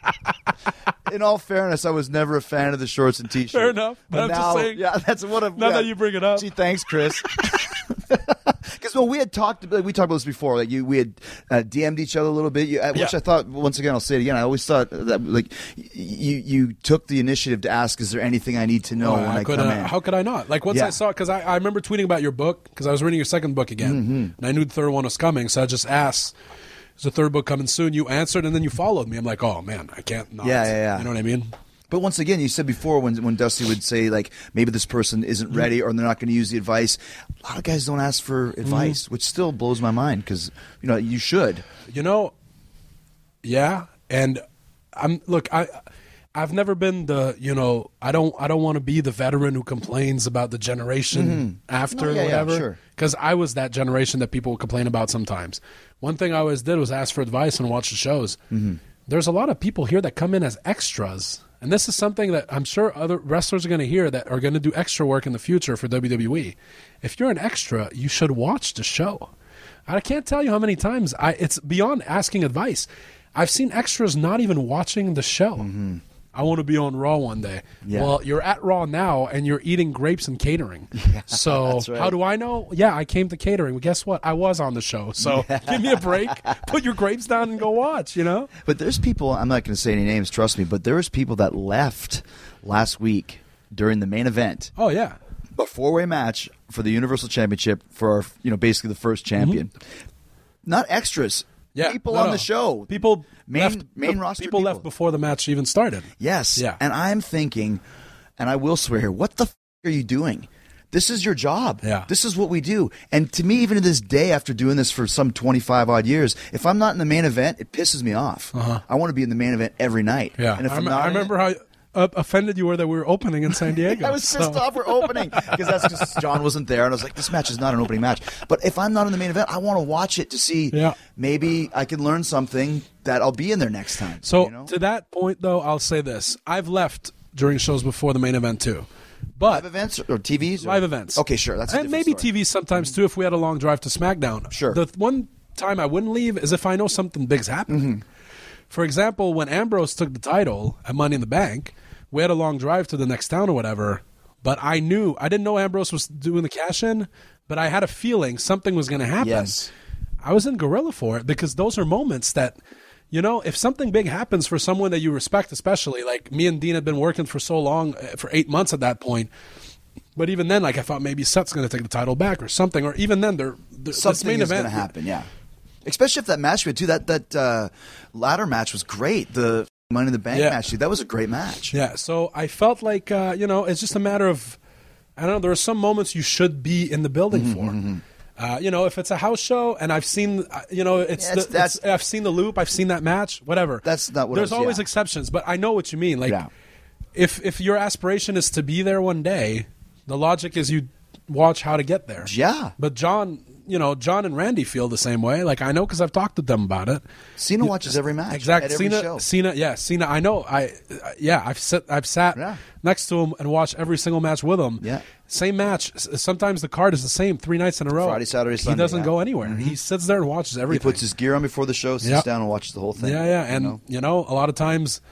in all fairness, I was never a fan of the shorts and T-shirt. Fair enough. But I'm now, just saying. Yeah, that's what I'm. Now that you bring it up. Gee, thanks, Chris. Because we had talked about this before. Like we had DM'd each other a little bit, which I thought. Once again, I'll say it again. I always thought that like you took the initiative to ask, "Is there anything I need to know when I come in?" How could I not? Like once I saw, because I remember tweeting about your book because I was reading your second book again, and I knew the third one was coming, so I just asked, "Is the third book coming soon?" You answered, and then you followed me. I'm like, "Oh man, I can't not." Yeah. You know what I mean? But once again, you said before when Dusty would say, like, maybe this person isn't ready or they're not going to use the advice, a lot of guys don't ask for advice, which still blows my mind because, you know, you should. You know, yeah. And I've never been the, you know, I don't want to be the veteran who complains about the generation after or whatever. Sure. Because I was that generation that people complain about sometimes. One thing I always did was ask for advice and watch the shows. There's a lot of people here that come in as extras. And this is something that I'm sure other wrestlers are going to hear that are going to do extra work in the future for WWE. If you're an extra, you should watch the show. I can't tell you how many times it's beyond asking advice. I've seen extras not even watching the show. I want to be on Raw one day. Yeah. Well, you're at Raw now, and you're eating grapes and catering. So that's right. how do I know? Yeah, I came to catering. Well, guess what? I was on the show. So give me a break. Put your grapes down and go watch, you know? But there's people, I'm not going to say any names, trust me, but there was people that left last week during the main event. Oh, yeah. A 4-way match for the Universal Championship for, basically the first champion. Not extras. Yeah, people no, on no. the show. People main left, roster people left before the match even started. Yes. Yeah. And I'm thinking, and I will swear here, what the are you doing? This is your job. Yeah. This is what we do. And to me, even to this day, after doing this for some 25 odd years, if I'm not in the main event, it pisses me off. I want to be in the main event every night. Yeah. And if I remember how offended you were that we were opening in San Diego. I was pissed off we're opening because that's just John wasn't there, and I was like, this match is not an opening match. But if I'm not in the main event, I want to watch it to see maybe I can learn something that I'll be in there next time. So to that point, though, I'll say this: I've left during shows before the main event too. But live events or TVs? Live events. Okay, sure. That's a and different maybe story. TVs sometimes too. If we had a long drive to SmackDown, Sure. The one time I wouldn't leave is if I know something big's happening. For example, when Ambrose took the title at Money in the Bank, we had a long drive to the next town or whatever, but I didn't know Ambrose was doing the cash-in, but I had a feeling something was going to happen. Yes. I was in Gorilla for it because those are moments that, if something big happens for someone that you respect, especially, like me and Dean had been working for so long, for 8 months at that point, but even then, like I thought maybe Seth's going to take the title back or something, or even then, this Something main is event going to happen, yeah. Especially if that match we had, too. That ladder match was great. The Money in the Bank match, dude, that was a great match. Yeah, so I felt like, it's just a matter of, I don't know, there are some moments you should be in the building for. If it's a house show and I've seen, I've seen the loop, I've seen that match, whatever. That's not what There's always yeah. exceptions, but I know what you mean. Like, if your aspiration is to be there one day, the logic is you watch how to get there. Yeah. But John and Randy feel the same way. Like, I know because I've talked to them about it. Cena watches every match. Exactly. At every show. Cena. I know. I've sat next to him and watched every single match with him. Yeah. Same match. Sometimes the card is the same 3 nights in a row. Friday, Saturday, Sunday. He doesn't go anywhere. He sits there and watches He everything. puts his gear on before the show, sits down and watches the whole thing. Yeah. And a lot of times,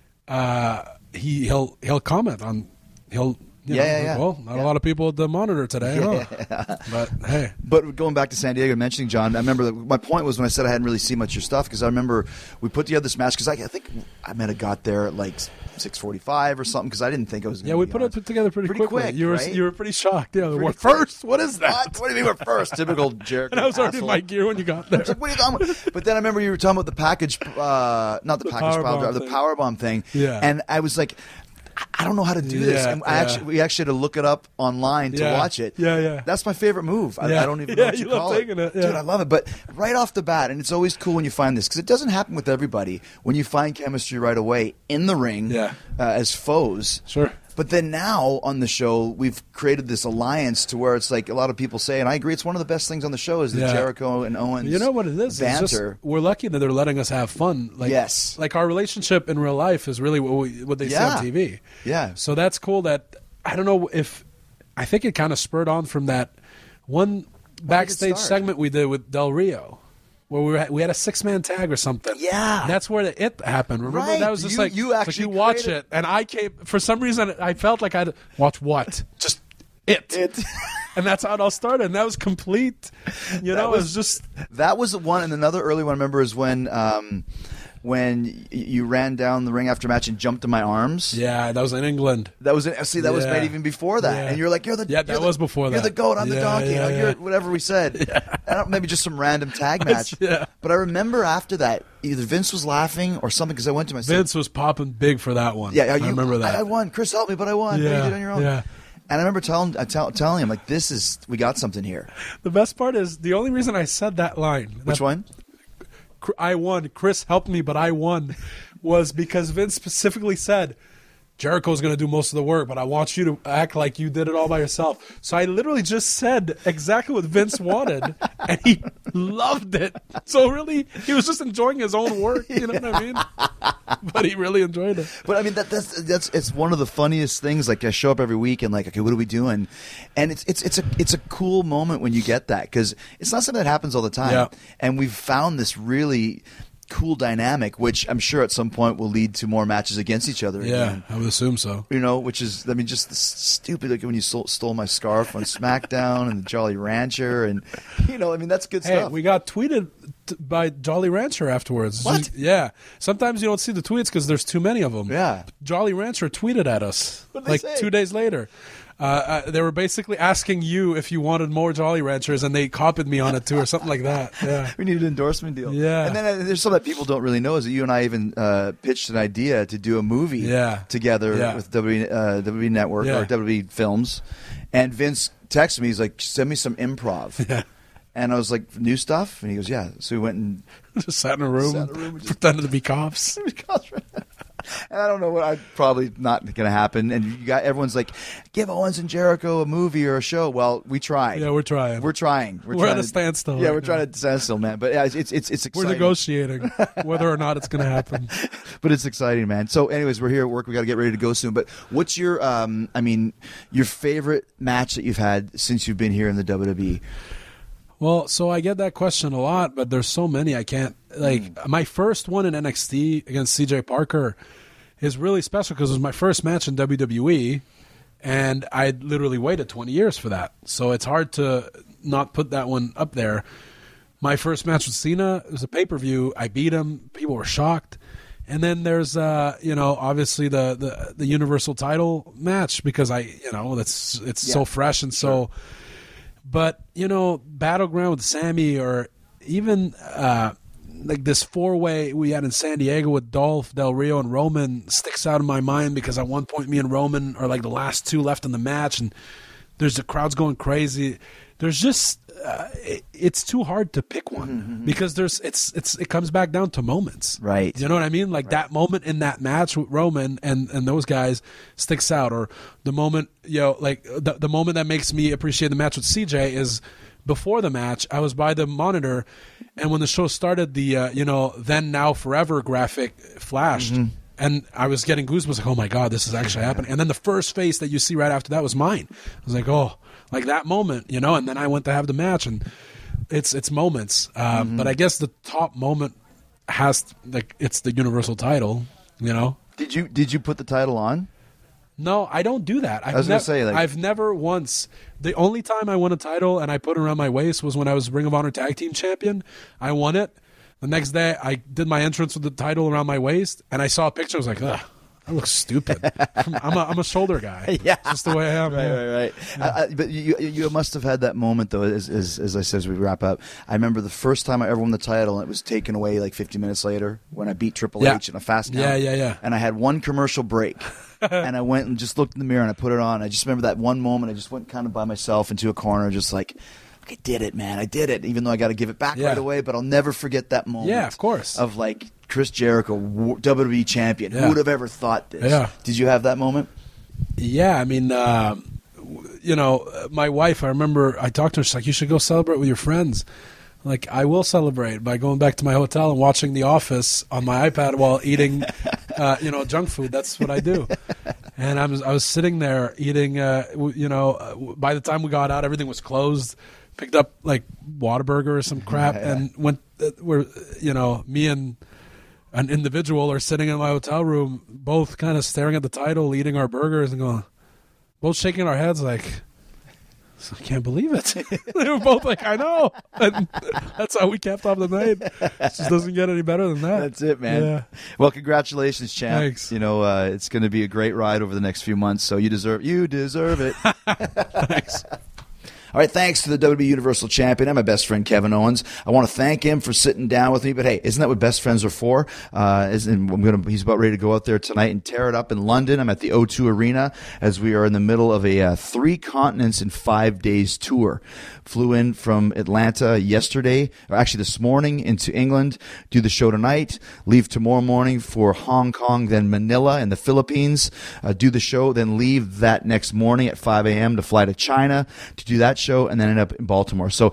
he'll comment on Well, not a lot of people at the monitor today, huh? But hey. But going back to San Diego, mentioning John, I remember my point was when I said I hadn't really seen much of your stuff because I remember we put together this match because I think I might have got there at like 6:45 or something because I didn't think I was going to we put it together pretty quickly. quick. You were pretty shocked. Yeah, we're quick. first. What is that? What do you mean we're first? Typical Jericho. And I was already in my gear when you got there. What are you talking about? But then I remember you were talking about the package, not the package pile driver, the powerbomb thing. Yeah. And I was like, I don't know how to do this. And we actually had to look it up online to watch it. Yeah. That's my favorite move. I don't even know what you call love it. taking it. Yeah. Dude, I love it. But right off the bat, and it's always cool when you find this, because it doesn't happen with everybody, when you find chemistry right away in the ring as foes. Sure. But then now on the show, we've created this alliance to where it's like a lot of people say, and I agree, it's one of the best things on the show is the Jericho and Owens You know what it is? banter. It's just, we're lucky that they're letting us have fun. Like, Yes. Like our relationship in real life is really what they see on TV. Yeah. So that's cool that, I don't know if, I think it kind of spurred on from that one backstage segment we did with Del Rio. Where we had a 6-man tag or something. Yeah. That's where it happened. Remember? Right. That was just You actually you watch created- it. And I came, for some reason, I felt like I'd watch what? Just it. And that's how it all started. And that was complete. It was just. That was the one, and another early one I remember is when you ran down the ring after match and jumped in my arms. Yeah, that was in England. That was was made even before that. Yeah. And you're like, that was before that. You're the goat, I'm the donkey. You're whatever we said. I don't, maybe just some random tag match. But I remember after that, either Vince was laughing or something because I went to my Vince was popping big for that one. Yeah, I remember that. I won. Chris helped me, but I won. Yeah, you did on your own. Yeah. And I remember telling him, like, we got something here. The best part is the only reason I said that line. Which one? I won. Chris helped me, but I won. Was because Vince specifically said, Jericho's going to do most of the work, but I want you to act like you did it all by yourself. So I literally just said exactly what Vince wanted, and he loved it. So really, he was just enjoying his own work. You know what I mean? But he really enjoyed it. But I mean, that's it's one of the funniest things. Like I show up every week and like, okay, what are we doing? And it's a cool moment when you get that because it's not something that happens all the time. Yeah. And we've found this really cool dynamic, which I'm sure at some point will lead to more matches against each other. Yeah, again. I would assume so. You know, which is, I mean, just stupid, like when you stole my scarf on SmackDown and the Jolly Rancher, and, you know, I mean, that's good Hey, stuff. we got tweeted by Jolly Rancher afterwards. What? Yeah. Sometimes you don't see the tweets because there's too many of them. Yeah. Jolly Rancher tweeted at us What did they like say? 2 days later. They were basically asking you if you wanted more Jolly Ranchers, and they copied me on it too, or something like that. Yeah. We need an endorsement deal. Yeah. And then there's something that people don't really know is that you and I even pitched an idea to do a movie together with WWE Network Yeah. or WWE Films. And Vince texted me, he's like, send me some improv. Yeah. And I was like, new stuff? And he goes, yeah. So we went and Just sat in a room, Sat in a room and just- pretended to be cops. and I don't know what I'm probably not going to happen. And you got everyone's like, give Owens and Jericho a movie or a show. Well, we tried. Yeah, we're trying. We're trying. We're trying at a standstill Yeah, right we're trying to stand still, man. But yeah, it's exciting. We're negotiating whether or not it's going to happen. But it's exciting, man. So, anyways, we're here at work. We got to get ready to go soon. But what's your, your favorite match that you've had since you've been here in the WWE? Well, so I get that question a lot, but there's so many I can't My first one in NXT against CJ Parker is really special because it was my first match in WWE, and I literally waited 20 years for that. So it's hard to not put that one up there. My first match with Cena was a pay-per-view. I beat him. People were shocked. And then there's obviously the Universal title match because it's so fresh and so. But, Battleground with Sammy, or even like this four-way we had in San Diego with Dolph, Del Rio, and Roman sticks out in my mind because at one point me and Roman are like the last two left in the match, and there's the crowd's going crazy. There's just it's too hard to pick one because it comes back down to moments. Right. You know what I mean? Like that moment in that match with Roman and those guys sticks out, or the moment, the moment that makes me appreciate the match with CJ is before the match. I was by the monitor, and when the show started, the then, now, forever graphic flashed. And I was getting goosebumps, like, oh my God, this is actually happening. And then the first face that you see right after that was mine. I was like, oh, like that moment, and then I went to have the match, and it's moments. But I guess the top moment it's the Universal title, Did you put the title on? No, I don't do that. I've never once. The only time I won a title and I put it around my waist was when I was Ring of Honor Tag Team Champion. I won it. The next day, I did my entrance with the title around my waist, and I saw a picture. I was like, ugh, I look stupid. I'm a shoulder guy. Yeah. It's just the way I am. Right. But you must have had that moment, though, as I said, as we wrap up. I remember the first time I ever won the title, and it was taken away like 50 minutes later when I beat Triple H in a fast count. Yeah. And I had one commercial break. And I went and just looked in the mirror, and I put it on. I just remember that one moment. I just went kind of by myself into a corner, just like, I did it, man. I did it, even though I got to give it back right away. But I'll never forget that moment. Yeah, of course. Of like Chris Jericho, WWE champion. Yeah. Who would have ever thought this? Yeah. Did you have that moment? Yeah, I mean, my wife, I remember I talked to her. She's like, you should go celebrate with your friends. Like, I will celebrate by going back to my hotel and watching The Office on my iPad while eating, junk food. That's what I do. And I was sitting there eating, by the time we got out, everything was closed. Picked up like Whataburger or some crap, and went. Me and an individual are sitting in my hotel room, both kind of staring at the title, eating our burgers, and going, both shaking our heads like, I can't believe it. They were both like, I know. And that's how we capped off the night. It just doesn't get any better than that. That's it, man. Yeah. Well, congratulations, champ. Thanks. It's going to be a great ride over the next few months, so you deserve it. Thanks. All right, thanks to the WWE Universal Champion and my best friend Kevin Owens. I want to thank him for sitting down with me. But hey, isn't that what best friends are for? He's about ready to go out there tonight and tear it up in London. I'm at the O2 Arena as we are in the middle of a 3 continents in 5 days tour. Flew in from Atlanta yesterday, or actually this morning, into England. Do the show tonight. Leave tomorrow morning for Hong Kong, then Manila in the Philippines. Do the show, then leave that next morning at 5 a.m. to fly to China to do that show, and then end up in Baltimore. So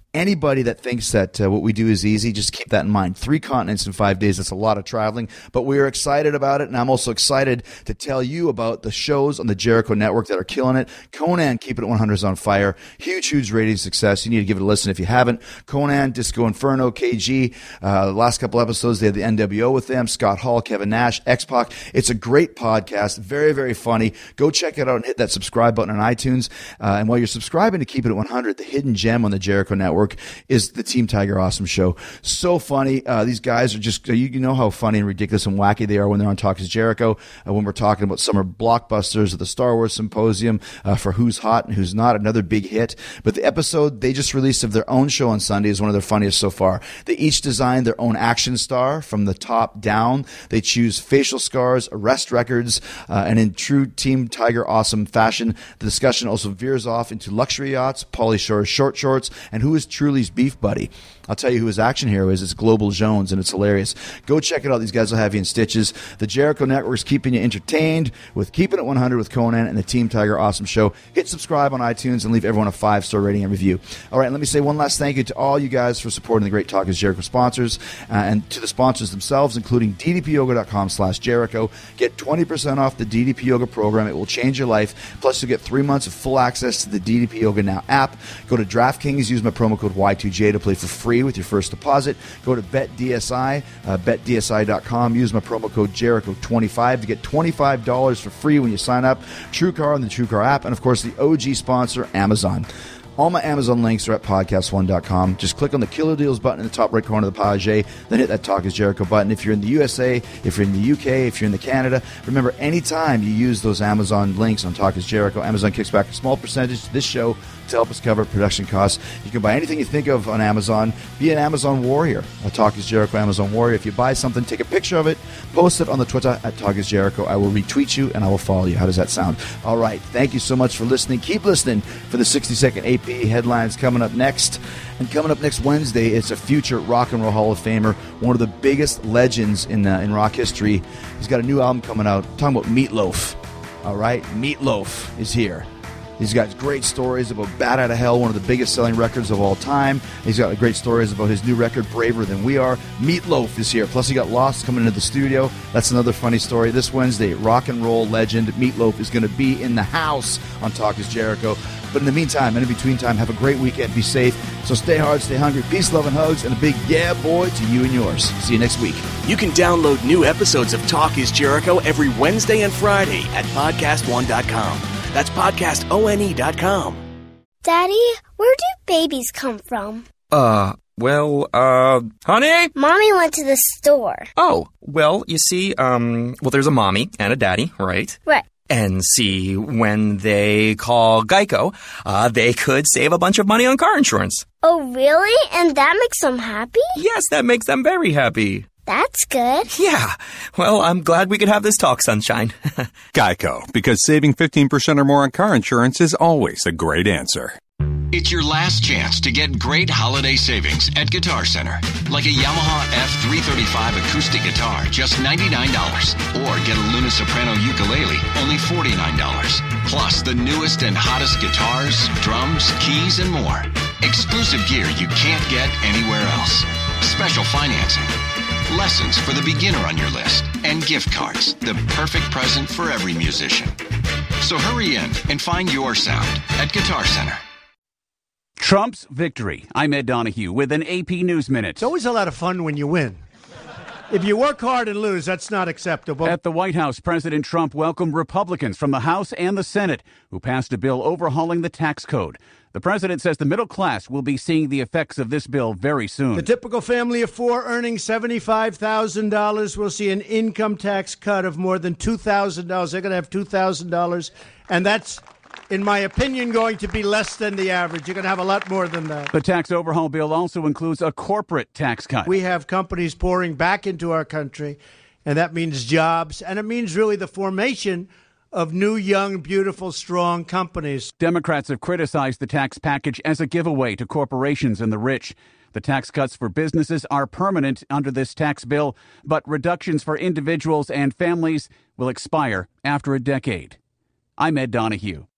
Anybody that thinks that what we do is easy, just keep that in mind. 3 continents in 5 days, that's a lot of traveling, but we are excited about it, and I'm also excited to tell you about the shows on the Jericho Network that are killing it. Conan, Keep It at 100 is on fire. Huge rating success. You need to give it a listen if you haven't. Conan, Disco Inferno, KG. The last couple episodes, they had the NWO with them, Scott Hall, Kevin Nash, X-Pac. It's a great podcast, very funny. Go check it out and hit that subscribe button on iTunes. And while you're subscribing to Keep It at 100, the hidden gem on the Jericho Network is the Team Tiger Awesome Show. So funny. These guys are just, you know how funny and ridiculous and wacky they are when they're on Talk is Jericho. When we're talking about summer blockbusters of the Star Wars Symposium for Who's Hot and Who's Not, another big hit. But the episode they just released of their own show on Sunday is one of their funniest so far. They each designed their own action star from the top down. They choose facial scars, arrest records, and in true Team Tiger Awesome fashion, the discussion also veers off into luxury yachts, Pauly Shore's short shorts, and who is Truly's beef buddy. I'll tell you who his action hero is. It's Global Jones, and it's hilarious. Go check it out. These guys will have you in stitches. The Jericho Network is keeping you entertained with Keeping It 100 with Conan and the Team Tiger Awesome Show. Hit subscribe on iTunes and leave everyone a 5-star rating and review. All right, let me say one last thank you to all you guys for supporting the great Talk is Jericho sponsors and to the sponsors themselves, including ddpyoga.com/Jericho. Get 20% off the DDP Yoga program. It will change your life. Plus, you'll get 3 months of full access to the DDP Yoga Now app. Go to DraftKings. Use my promo code Y2J to play for free with your first deposit. Go to BetDSI, betdsi.com. Use my promo code Jericho25 to get $25 for free when you sign up. TrueCar on the TrueCar app, and of course the OG sponsor, Amazon. All my Amazon links are at podcast1.com. Just click on the Killer Deals button in the top right corner of the page, then hit that Talk is Jericho button. If you're in the USA, if you're in the UK, if you're in the Canada, remember, anytime you use those Amazon links on Talk is Jericho, Amazon kicks back a small percentage to this show to help us cover production costs. You can buy anything you think of on Amazon. Be an Amazon warrior. A Talk is Jericho Amazon warrior. If you buy something, take a picture of it, post it on the Twitter at Talk is Jericho. I will retweet you and I will follow you. How does that sound? All right. Thank you so much for listening. Keep listening for the 60-second AP headlines coming up next. And coming up next Wednesday, it's a future Rock and Roll Hall of Famer, one of the biggest legends in rock history. He's got a new album coming out. I'm talking about Meatloaf. All right? Meatloaf is here. He's got great stories about Bat Out of Hell, one of the biggest selling records of all time. He's got great stories about his new record, Braver Than We Are. Meatloaf is here. Plus, he got lost coming into the studio. That's another funny story. This Wednesday, rock and roll legend Meatloaf is going to be in the house on Talk is Jericho. But in the meantime, and in between time, have a great weekend. Be safe. So stay hard, stay hungry. Peace, love, and hugs. And a big yeah, boy, to you and yours. See you next week. You can download new episodes of Talk is Jericho every Wednesday and Friday at podcastone.com. That's podcastone.com. Daddy, where do babies come from? Honey? Mommy went to the store. Oh, well, you see, there's a mommy and a daddy, right? Right. And see, when they call Geico, they could save a bunch of money on car insurance. Oh, really? And that makes them happy? Yes, that makes them very happy. That's good. Yeah. Well, I'm glad we could have this talk, Sunshine. Geico, because saving 15% or more on car insurance is always a great answer. It's your last chance to get great holiday savings at Guitar Center. Like a Yamaha F335 acoustic guitar, just $99. Or get a Luna Soprano ukulele, only $49. Plus the newest and hottest guitars, drums, keys, and more. Exclusive gear you can't get anywhere else. Special financing. Lessons for the beginner on your list. And gift cards, the perfect present for every musician. So hurry in and find your sound at Guitar Center. Trump's victory. I'm Ed Donahue with an AP News Minute. It's always a lot of fun when you win. If you work hard and lose, that's not acceptable. At the White House, President Trump welcomed Republicans from the House and the Senate who passed a bill overhauling the tax code. The president says the middle class will be seeing the effects of this bill very soon. The typical family of four earning $75,000 will see an income tax cut of more than $2,000. They're going to have $2,000, and that's, in my opinion, going to be less than the average. You're going to have a lot more than that. The tax overhaul bill also includes a corporate tax cut. We have companies pouring back into our country, and that means jobs, and it means really the formation of new, young, beautiful, strong companies. Democrats have criticized the tax package as a giveaway to corporations and the rich. The tax cuts for businesses are permanent under this tax bill, but reductions for individuals and families will expire after a decade. I'm Ed Donahue.